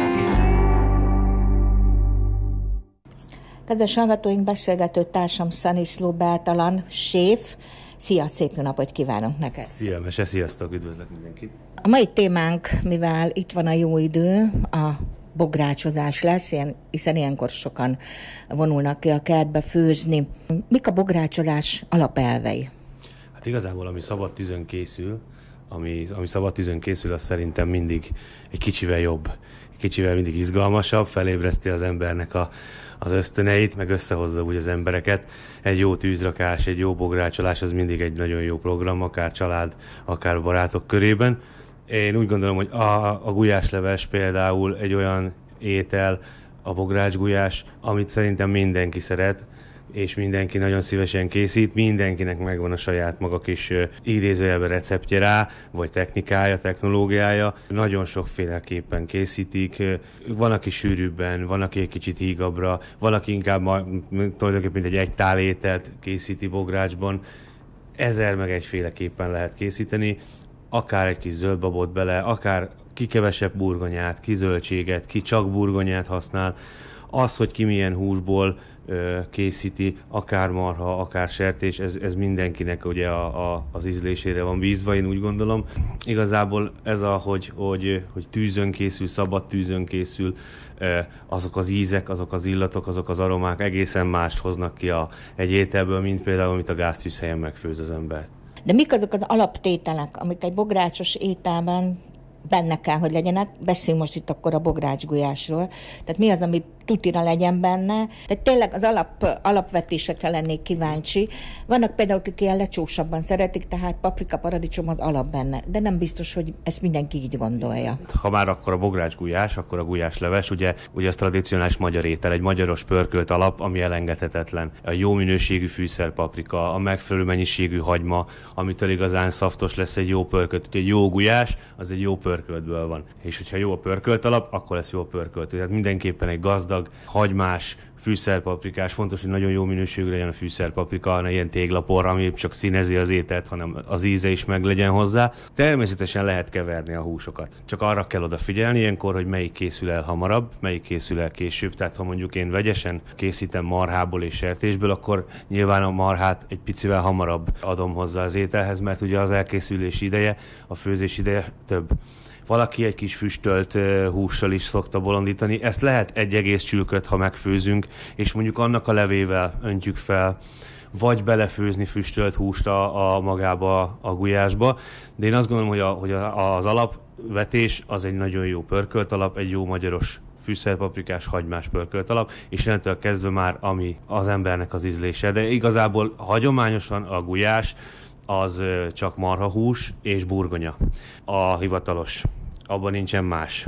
Kedves hallgatóink, beszélgető társam Szaniszló Bertalan, séf. Szia, szép jó napot kívánok neked! Szia, Mese, sziasztok, üdvözlök mindenkit! A mai témánk, mivel itt van a jó idő, a bográcsozás lesz, hiszen ilyenkor sokan vonulnak ki a kertbe főzni. Mik a bográcsozás alapelvei? Hát igazából, ami szabad tűzön készül, ami, ami szabad tűzön készül, az szerintem mindig egy kicsivel jobb, egy kicsivel mindig izgalmasabb, felébreszti az embernek a, az ösztöneit, meg összehozza úgy az embereket. Egy jó tűzrakás, egy jó bográcsolás, az mindig egy nagyon jó program, akár család, akár barátok körében. Én úgy gondolom, hogy a, a gulyásleves például egy olyan étel, a bográcsgulyás, amit szerintem mindenki szeret, és mindenki nagyon szívesen készít, mindenkinek megvan a saját maga kis idézőjelben receptje rá, vagy technikája, technológiája. Nagyon sokféleképpen készítik, van, aki sűrűbben, van, aki egy kicsit hígabbra, van, aki inkább ma, tulajdonképpen egy egy tál ételt készíti bográcsban. Ezer meg egyféleképpen lehet készíteni, akár egy kis zöldbabot bele, akár ki kevesebb burgonyát, ki zöldséget, ki csak burgonyát használ. Az, hogy ki milyen húsból ö, készíti, akár marha, akár sertés, ez, ez mindenkinek ugye a, a, az ízlésére van bízva, én úgy gondolom. Igazából ez a, hogy, hogy, hogy tűzön készül, szabad tűzön készül, ö, azok az ízek, azok az illatok, azok az aromák egészen mást hoznak ki a, egy ételből, mint például, amit a gáztűzhelyen megfőz az ember. De mik azok az alaptételek, amik egy bográcsos ételben benne kell, hogy legyenek? Beszéljünk most itt akkor a bográcsgulyásról. Tehát mi az, ami tutira legyen benne? Tehát tényleg az alap, alapvetésekre lennék kíváncsi. Vannak például, akik ilyen lecsósabban szeretik, tehát paprika, paradicsom az alap benne. De nem biztos, hogy ezt mindenki így gondolja. Ha már akkor a bográcsgulyás, akkor a gulyásleves, ugye, ugye az tradicionális magyar étel, egy magyaros pörkölt alap, ami elengedhetetlen. A jó minőségű fűszerpaprika, a megfelelő mennyiségű hagyma, amitől igazán szaftos lesz egy jó pörkölt. Egy jó gulyás, az egy jó pörköltből van. És hogyha jó a pörkölt alap, akkor lesz jó a pörkölt. Tehát mindenképpen egy gazdag, hagymás, fűszerpaprikás, fontos, hogy nagyon jó minőségű legyen a fűszerpaprika, ne ilyen téglapor, ami csak színezi az ételt, hanem az íze is meg legyen hozzá. Természetesen lehet keverni a húsokat. Csak arra kell odafigyelni ilyenkor, hogy melyik készül el hamarabb, melyik készül el később. Tehát ha mondjuk én vegyesen készítem marhából és sertésből, akkor nyilván a marhát egy picivel hamarabb adom hozzá az ételhez, mert ugye az elkészülési ideje, a főzés ideje több. Valaki egy kis füstölt hússal is szokta bolondítani. Ezt lehet egy egész csülköt, ha megfőzünk, és mondjuk annak a levével öntjük fel, vagy belefőzni füstölt húst a, a magába a gulyásba. De én azt gondolom, hogy, a, hogy a, az alapvetés az egy nagyon jó pörkölt alap, egy jó magyaros fűszerpaprikás, hagymás pörkölt alap, és innentől kezdve már ami az embernek az ízlése. De igazából hagyományosan a gulyás az csak marhahús és burgonya. A hivatalos. Abban nincsen más.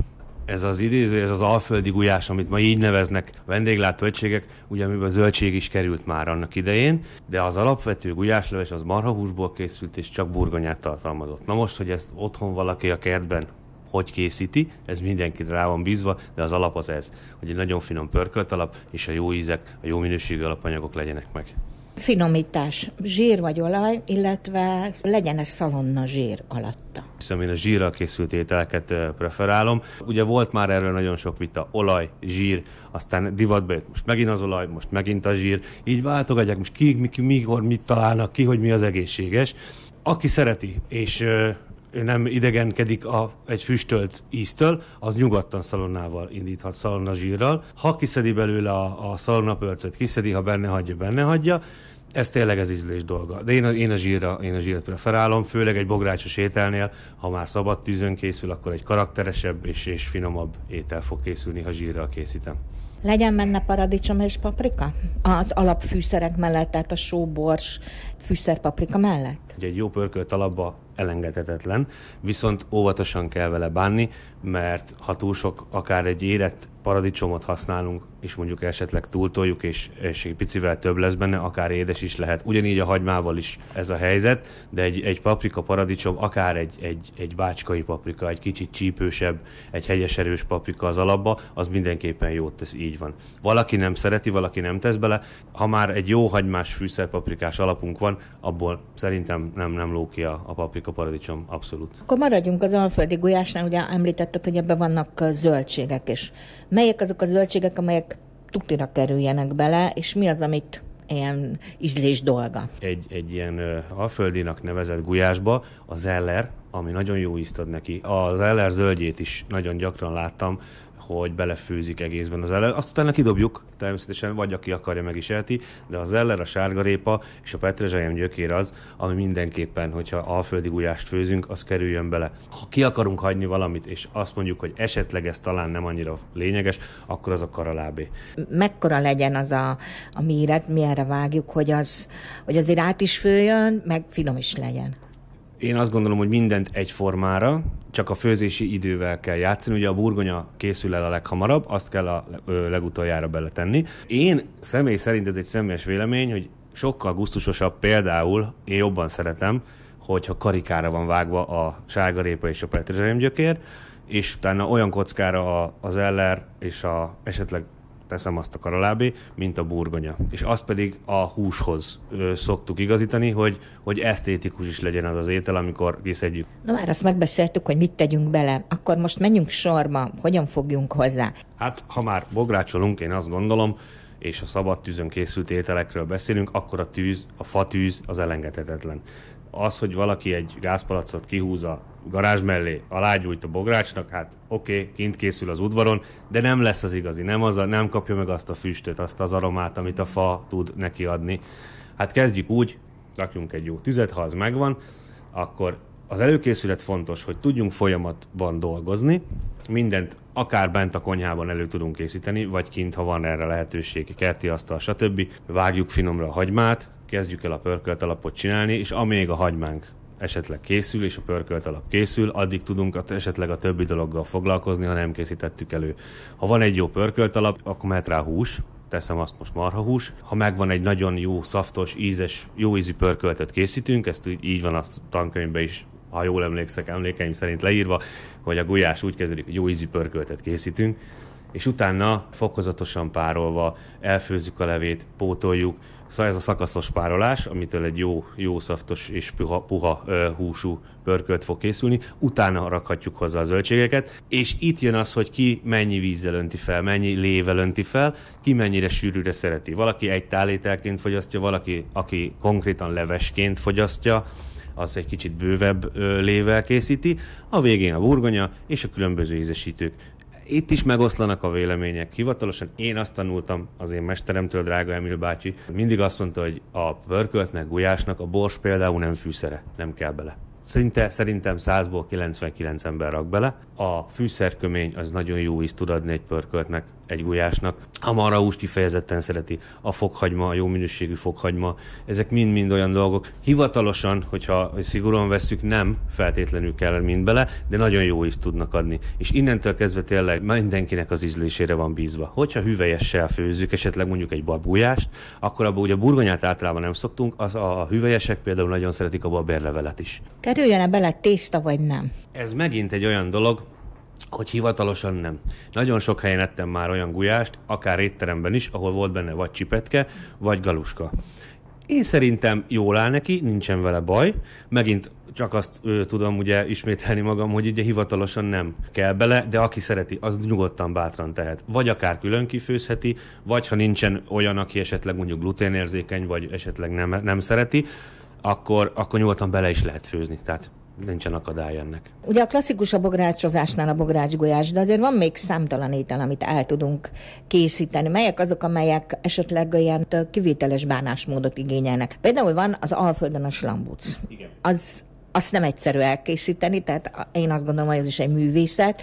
Ez az idéző, ez az alföldi gulyás, amit ma így neveznek vendéglátó egységek, ugye amiben a zöldség is került már annak idején, de az alapvető gulyásleves az marhahúsból készült, és csak burgonyát tartalmazott. Na most, hogy ezt otthon valaki a kertben hogy készíti, ez mindenkire rá van bízva, de az alap az ez, hogy egy nagyon finom pörkölt alap, és a jó ízek, a jó minőségű alapanyagok legyenek meg. Finomítás, zsír vagy olaj, illetve legyen ez szalonna zsír alatta. Hiszen én a zsírral készült ételeket preferálom. Ugye volt már erről nagyon sok vita, olaj, zsír, aztán divatba jött, most megint az olaj, most megint a zsír, így váltogatják, most ki, ki mikor mit találnak ki, hogy mi az egészséges. Aki szereti, és ő nem idegenkedik a, egy füstölt íztől, az nyugodtan szalonnával indíthat, szalonna zsírral. Ha kiszedi belőle a, a szalonnapörcöt, kiszedi, ha benne hagyja, benne hagyja, ez tényleg az ízlés dolga. De én a, én a zsírra, én a zsírt preferálom, főleg egy bográcsos ételnél, ha már szabad tűzön készül, akkor egy karakteresebb és, és finomabb étel fog készülni, ha zsírral készítem. Legyen benne paradicsom és paprika? Az alapfűszerek mellett, tehát a só, bors, fűszerpaprika mellett? Egy jó pörkölt alapba elengedhetetlen, viszont óvatosan kell vele bánni, mert ha túl sok, akár egy érett paradicsomot használunk, és mondjuk esetleg túltoljuk, és, és egy picivel több lesz benne, akár édes is lehet. Ugyanígy a hagymával is ez a helyzet, de egy, egy paprika paradicsom, akár egy, egy, egy bácskai paprika, egy kicsit csípősebb, egy hegyes erős paprika az alapba, az mindenképpen jót tesz, így van. Valaki nem szereti, valaki nem tesz bele. Ha már egy jó hagymás fűszerpaprikás alapunk van, abból szerintem nem, nem ló ki a, a paprika paradicsom, abszolút. Akkor maradjunk az alföldi gulyásnál, ugye említetted, hogy ebben vannak zöldségek is. Melyek azok a zöldségek, amelyek tutira kerüljenek bele, és mi az, amit ilyen ízlés dolga? Egy, egy ilyen uh, alföldinak nevezett gulyásba a zeller, ami nagyon jó ízt ad neki. A zeller zöldjét is nagyon gyakran láttam, hogy belefőzik egészben az zeller. Azt utána kidobjuk, természetesen, vagy aki akarja, meg is elti, de a zeller, a sárgarépa és a petrezselyem gyökér az, ami mindenképpen, hogyha alföldi gulyást főzünk, az kerüljön bele. Ha ki akarunk hagyni valamit, és azt mondjuk, hogy esetleg ez talán nem annyira lényeges, akkor az a karalábé. Mekkora legyen az a, a méret, mi erre vágjuk, hogy, az, hogy azért át is főjön, meg finom is legyen? Én azt gondolom, hogy mindent egyformára, csak a főzési idővel kell játszani. Ugye a burgonya készül el a leghamarabb, azt kell a legutoljára beletenni. Én személy szerint, ez egy személyes vélemény, hogy sokkal gusztusosabb, például én jobban szeretem, hogyha karikára van vágva a sárgarépa és a petrezselyemgyökér, és utána olyan kockára az eller és a, esetleg teszem azt a karalábé, mint a burgonya. És azt pedig a húshoz ö, szoktuk igazítani, hogy, hogy esztétikus is legyen az az étel, amikor kiszedjük. Na már azt megbeszéltük, hogy mit tegyünk bele, akkor most menjünk sorba, hogyan fogjunk hozzá? Hát, ha már bográcsolunk, én azt gondolom, és a szabad tűzön készült ételekről beszélünk, akkor a tűz, a fatűz az elengedhetetlen. Az, hogy valaki egy gázpalacot kihúz a garázs mellé, alágyújt a bográcsnak, hát oké, okay, kint készül az udvaron, de nem lesz az igazi, nem, az a, nem kapja meg azt a füstöt, azt az aromát, amit a fa tud neki adni. Hát kezdjük úgy, rakjunk egy jó tüzet, ha az megvan, akkor az előkészület fontos, hogy tudjunk folyamatban dolgozni, mindent akár bent a konyhában elő tudunk készíteni, vagy kint, ha van erre lehetőség, kerti asztal, stb. Vágjuk finomra a hagymát, kezdjük el a pörkölt alapot csinálni, és amíg a hagymánk esetleg készül, és a pörkölt alap készül, addig tudunk esetleg a többi dologgal foglalkozni, ha nem készítettük elő. Ha van egy jó pörkölt alap, akkor mehet rá hús, teszem azt most marhahús. Ha megvan egy nagyon jó, szaftos, ízes, jó ízű pörköltet készítünk, ezt így, így van a tankönyvben is, ha jól emlékszek, emlékeim szerint leírva, hogy a gulyás úgy kezdődik, hogy jó ízű pörköltet készítünk, és utána fokozatosan párolva elfőzzük a levét, pótoljuk. Szóval ez a szakaszos párolás, amitől egy jó, jó szaftos és puha, puha uh, húsú pörkölt fog készülni, utána rakhatjuk hozzá a zöldségeket, és itt jön az, hogy ki mennyi vízzel önti fel, mennyi lével önti fel, ki mennyire sűrűre szereti. Valaki egy tálételként fogyasztja, valaki, aki konkrétan levesként fogyasztja, az egy kicsit bővebb ö, lével készíti, a végén a burgonya és a különböző ízesítők. Itt is megoszlanak a vélemények. Hivatalosan én azt tanultam az én mesteremtől, drága Emil bácsi, mindig azt mondta, hogy a pörköltnek, gulyásnak a bors például nem fűszere, nem kell bele. Szinte szerintem százból kilencvenkilenc ember rak bele. A fűszerkömény az nagyon jó ízt tud adni egy pörköltnek, egy gulyásnak. A marhahús kifejezetten szereti, a fokhagyma, a jó minőségű fokhagyma, ezek mind-mind olyan dolgok. Hivatalosan, hogyha szigorúan vesszük, nem feltétlenül kell mind bele, de nagyon jó ízt tudnak adni. És innentől kezdve tényleg mindenkinek az ízlésére van bízva. Hogyha hüvelyessel főzzük, esetleg mondjuk egy babgulyást, akkor abban ugye burgonyát általában nem szoktunk, az a hüvelyesek például nagyon szeretik a babérlevelet is. Kerüljön-e bele tészta, vagy nem? Ez megint egy olyan dolog, hogy hivatalosan nem. Nagyon sok helyen ettem már olyan gulyást, akár étteremben is, ahol volt benne vagy csipetke, vagy galuska. Én szerintem jól áll neki, nincsen vele baj. Megint csak azt ő, tudom ugye ismételni magam, hogy ugye hivatalosan nem kell bele, de aki szereti, az nyugodtan bátran tehet. Vagy akár külön kifőzheti, vagy ha nincsen olyan, aki esetleg mondjuk gluténérzékeny, vagy esetleg nem, nem szereti, akkor, akkor nyugodtan bele is lehet főzni. Tehát nincsen akadály ennek. Ugye a klasszikus a bográcsozásnál a bográcsgulyás, de azért van még számtalan étel, amit el tudunk készíteni. Melyek azok, amelyek esetleg ilyen kivételes bánásmódot igényelnek? Például van az Alföldön a slambuc. Igen. Az, azt nem egyszerű elkészíteni, tehát én azt gondolom, hogy ez is egy művészet,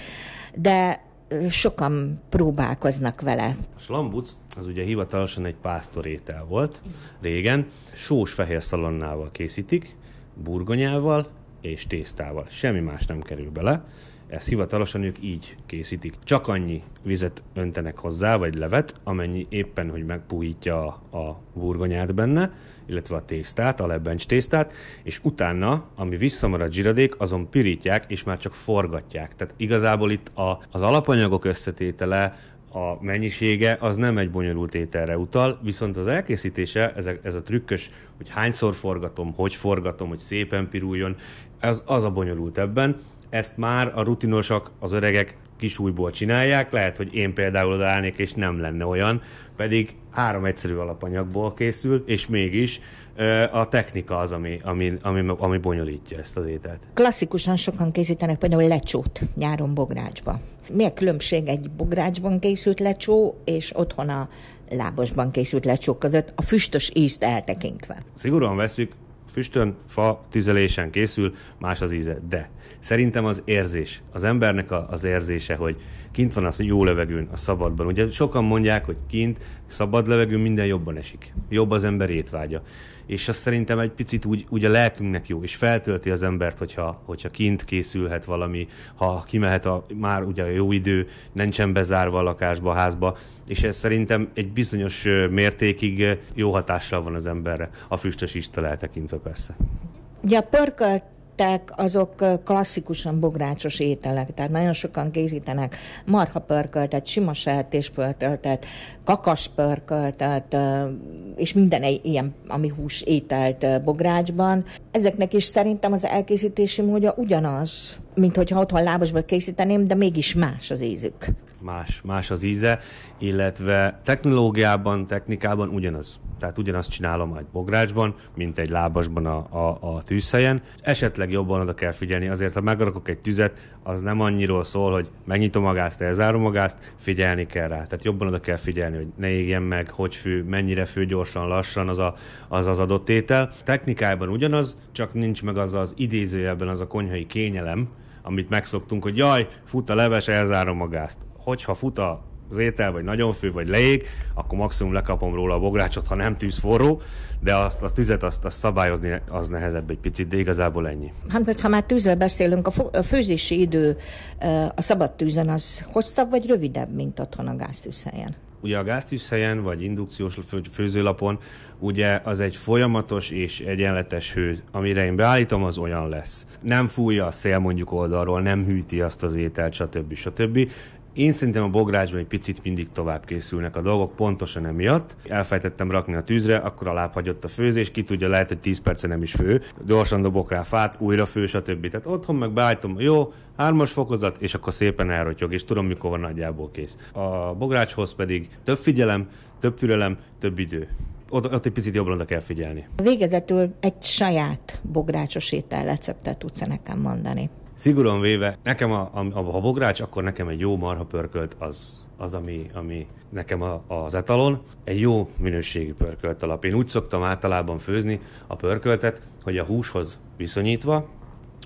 de sokan próbálkoznak vele. A slambuc az ugye hivatalosan egy pásztorétel volt régen. Sós fehér szalonnával készítik, burgonyával és tésztával. Semmi más nem kerül bele. Ezt hivatalosan ők így készítik. Csak annyi vizet öntenek hozzá, vagy levet, amennyi éppen, hogy megpuhítja a, a burgonyát benne, illetve a tésztát, a lebbencs tésztát, és utána, ami visszamarad zsiradék, azon pirítják, és már csak forgatják. Tehát igazából itt a, az alapanyagok összetétele, a mennyisége az nem egy bonyolult ételre utal, viszont az elkészítése, ez a, ez a trükkös, hogy hányszor forgatom, hogy forgatom, hogy szépen piruljon, az, az a bonyolult ebben. Ezt már a rutinosak, az öregek kisújból csinálják, lehet, hogy én például odaállnék, és nem lenne olyan, pedig három egyszerű alapanyagból készül, és mégis a technika az, ami, ami, ami, ami bonyolítja ezt az ételt. Klasszikusan sokan készítenek például lecsót nyáron bográcsba. Mi a különbség egy bográcsban készült lecsó és otthon a lábosban készült lecsók között, a füstös ízt eltekintve? Szigorúan veszük, füstön, fa, tüzelésen készül, más az íze, de szerintem az érzés, az embernek a, az érzése, hogy kint van az jó levegőn, a szabadban. Ugye sokan mondják, hogy kint, szabad levegőn minden jobban esik. Jobb az ember étvágya. És azt szerintem egy picit úgy, úgy a lelkünknek jó, és feltölti az embert, hogyha, hogyha kint készülhet valami, ha kimehet a, már ugye a jó idő, nincsen bezárva a lakásba, a házba, és ez szerintem egy bizonyos mértékig jó hatással van az emberre, a füstös íztől eltekintve persze. Ugye a pörkölt azok klasszikusan bográcsos ételek, tehát nagyon sokan készítenek marhapörköltet, sima sertéspörköltet, kakaspörköltet, és minden ilyen, ami hús ételt bográcsban. Ezeknek is szerintem az elkészítési módja ugyanaz, mint hogyha otthon lábosból készíteném, de mégis más az ízük. Más, más az íze, illetve technológiában, technikában ugyanaz. Tehát ugyanazt csinálom egy bográcsban, mint egy lábasban a, a, a tűzhelyen. Esetleg jobban oda kell figyelni, azért ha megrakok egy tüzet, az nem annyiról szól, hogy megnyitom a gázt, elzárom a gázt, figyelni kell rá. Tehát jobban oda kell figyelni, hogy ne égjen meg, hogy fő, mennyire fő gyorsan, lassan az a, az, az adott étel. Technikában ugyanaz, csak nincs meg az az idézőjelben az a konyhai kényelem, amit megszoktunk, hogy jaj, fut a leves, elzárom a gázt. Hogyha fut az étel, vagy nagyon fő, vagy leég, akkor maximum lekapom róla a bográcsot, ha nem tűz forró, de azt a tüzet azt, azt szabályozni az nehezebb egy picit, de igazából ennyi. Hát, ha már tűzről beszélünk, a főzési idő a szabad tűzen az hosszabb vagy rövidebb, mint otthon a gáztűzhelyen? Ugye a gáztűzhelyen, vagy indukciós főzőlapon, ugye az egy folyamatos és egyenletes hő, amire én beállítom, az olyan lesz. Nem fújja a szél mondjuk oldalról, nem hűti azt az ételt, stb. stb. Én szerintem a bográcsban egy picit mindig tovább készülnek a dolgok, pontosan emiatt. Elfejtettem rakni a tűzre, akkor alább hagyott a főzés, ki tudja, lehet, hogy tíz perce nem is fő. Gyorsan dobok rá fát, újra fő, stb. Tehát otthon meg beállítom, jó, hármas fokozat, és akkor szépen elrotyog, és tudom, mikor van nagyjából kész. A bográcshoz pedig több figyelem, több türelem, több idő. Ott, ott egy picit jobban oda kell figyelni. Végezetül egy saját bográcsos étel receptet tudsz nekem mondani? Szigorúan véve, nekem a, a, a bogrács, akkor nekem egy jó marhapörkölt az, az ami, ami nekem a, az etalon. Egy jó minőségű pörkölt alap. Én úgy szoktam általában főzni a pörköltet, hogy a húshoz viszonyítva,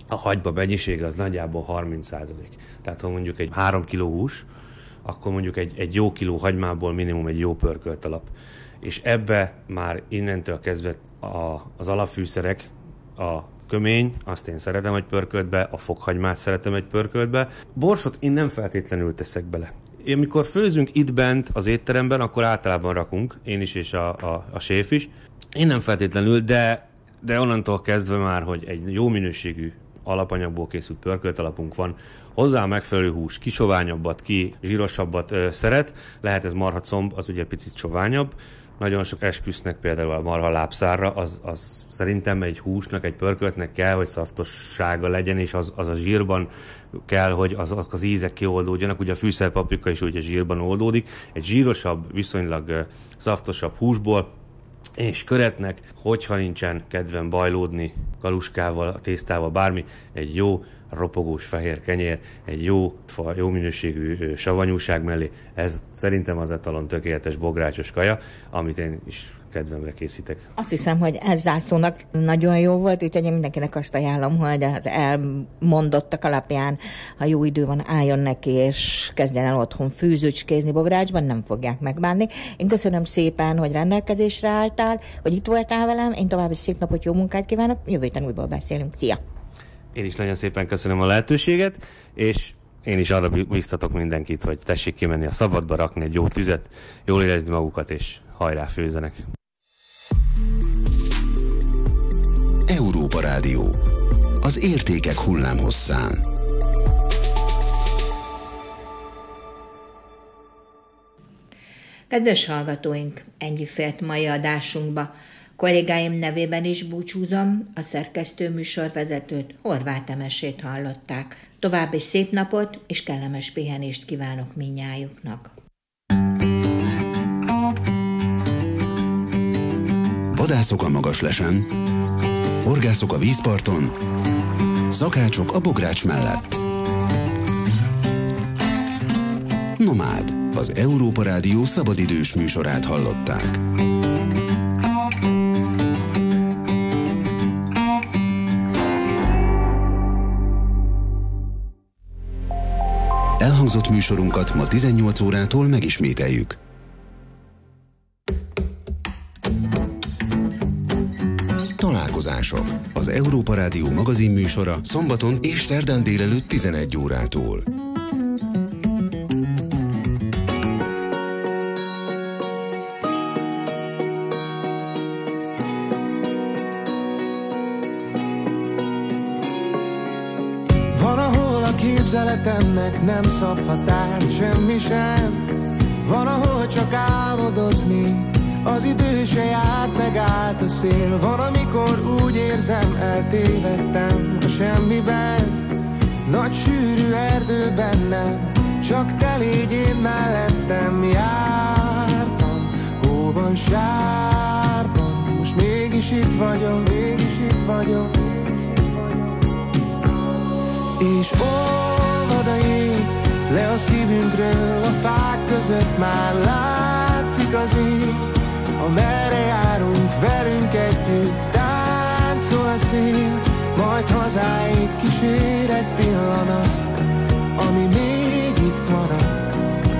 a hagyma mennyisége az nagyjából harminc százalék. Tehát ha mondjuk egy három kiló hús, akkor mondjuk egy, egy jó kiló hagymából minimum egy jó pörkölt alap. És ebbe már innentől kezdve a, az alapfűszerek, a kömény, azt én szeretem egy pörköltbe, a fokhagymát szeretem egy pörköltbe. Borsot én nem feltétlenül teszek bele. Én mikor főzünk itt bent az étteremben, akkor általában rakunk, én is és a, a, a séf is. Én nem feltétlenül, de, de onnantól kezdve már, hogy egy jó minőségű alapanyagból készült pörkölt alapunk van, hozzá megfelelő hús, ki soványabbat, ki zsírosabbat ö, szeret, lehet ez marhacomb, az ugye picit soványabb, nagyon sok esküsznek például a marha lábszárra, az, az szerintem egy húsnak, egy pörköltnek kell, hogy szaftossága legyen, és az, az a zsírban kell, hogy az, az ízek kioldódjanak, ugye a fűszerpaprika is ugye zsírban oldódik, egy zsírosabb, viszonylag uh, szaftosabb húsból, és köretnek, hogyha nincsen kedvem bajlódni kaluskával, a tésztával, bármi, egy jó ropogós fehér kenyér, egy jó, jó minőségű savanyúság mellé, ez szerintem az etalon tökéletes bográcsos kaja, amit én is kedvemre készítek. Azt hiszem, hogy ez zászlónak nagyon jó volt, úgyhogy én mindenkinek azt ajánlom, hogy az elmondottak alapján, ha jó idő van, álljon neki, és kezdjen el otthon fűzőcskézni bográcsban, nem fogják megbánni. Én köszönöm szépen, hogy rendelkezésre álltál, hogy itt voltál velem, én további szép napot, jó munkát kívánok, jövő héten újból beszélünk. Szia! Én is nagyon szépen köszönöm a lehetőséget, és én is arra biztatok mindenkit, hogy tessék kimenni a szabadba, rakni egy jó tüzet, jól érezni magukat, és hajrá, főzzenek! Európa Rádió. Az értékek hullámhosszán. Kedves hallgatóink, ennyi fért mai adásunkba. Kollégáim nevében is búcsúzom, a szerkesztő műsorvezetőt, Horváth Emesét hallották. További szép napot és kellemes pihenést kívánok mindnyájuknak. Vadászok a Magaslesen, horgászok a vízparton, szakácsok a bogrács mellett. Nomád, az Európa Rádió szabadidős műsorát hallották. Elhangzott műsorunkat ma tizennyolc órától megismételjük. Találkozások. Az Európa Rádió magazin műsora szombaton és szerdán délelőtt tizenegy órától. Van, ahol a képzeletemnek nem szab határ semmi sem. Van, ahol csak álmodozni az idő se járt, megállt a szél. Van, amikor úgy érzem, eltévedtem a semmiben. Nagy sűrű erdő bennem, csak te légy én mellettem. Jártam hóban, sárban, most mégis itt vagyok, mégis itt vagyok. És olvad a jég le a szívünkről, a fák között már látszik az ég. Amerre járunk, velünk együtt táncol a szél, majd hazáig kísér egy pillanat, ami még itt marad.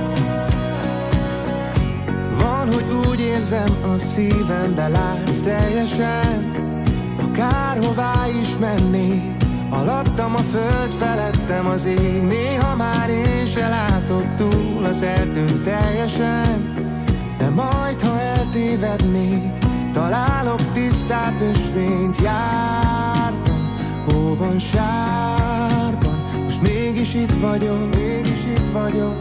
Van, hogy úgy érzem, a szívembe látsz teljesen, akárhová is mennék, alattam a föld, felettem az ég. Néha már én se látok túl az erdőn teljesen, de majd, ha eltévednék, találok tisztább ösvényt. Jártam hóban, sárban, most mégis itt vagyok, mégis itt vagyok.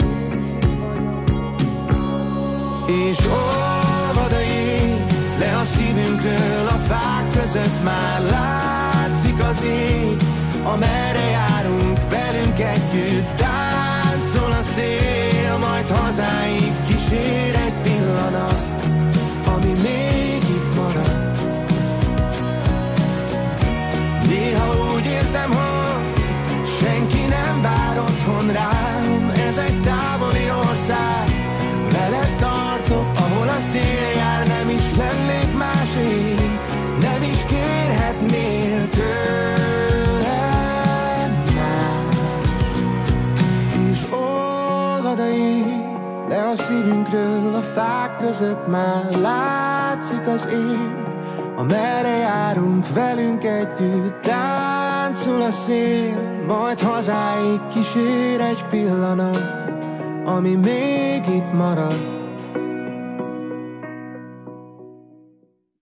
És olvad a jég le a szívünkről, a fák között már látszik az ég. Amerre járunk, velünk együtt táncol a szél, majd hazáig kísér egy pillanat, ami még itt marad. Néha úgy érzem, hogy senki nem vár otthon rám. Ez egy távoli ország, veled tartok, ahol a szél jár. Nem is lennék másé, nem is kérhetnél tőlem. de a szívünkről a fák között már látszik az ég. Amerre járunk velünk együtt, táncol a szél, majd hazáig kísér egy pillanat, ami még itt marad.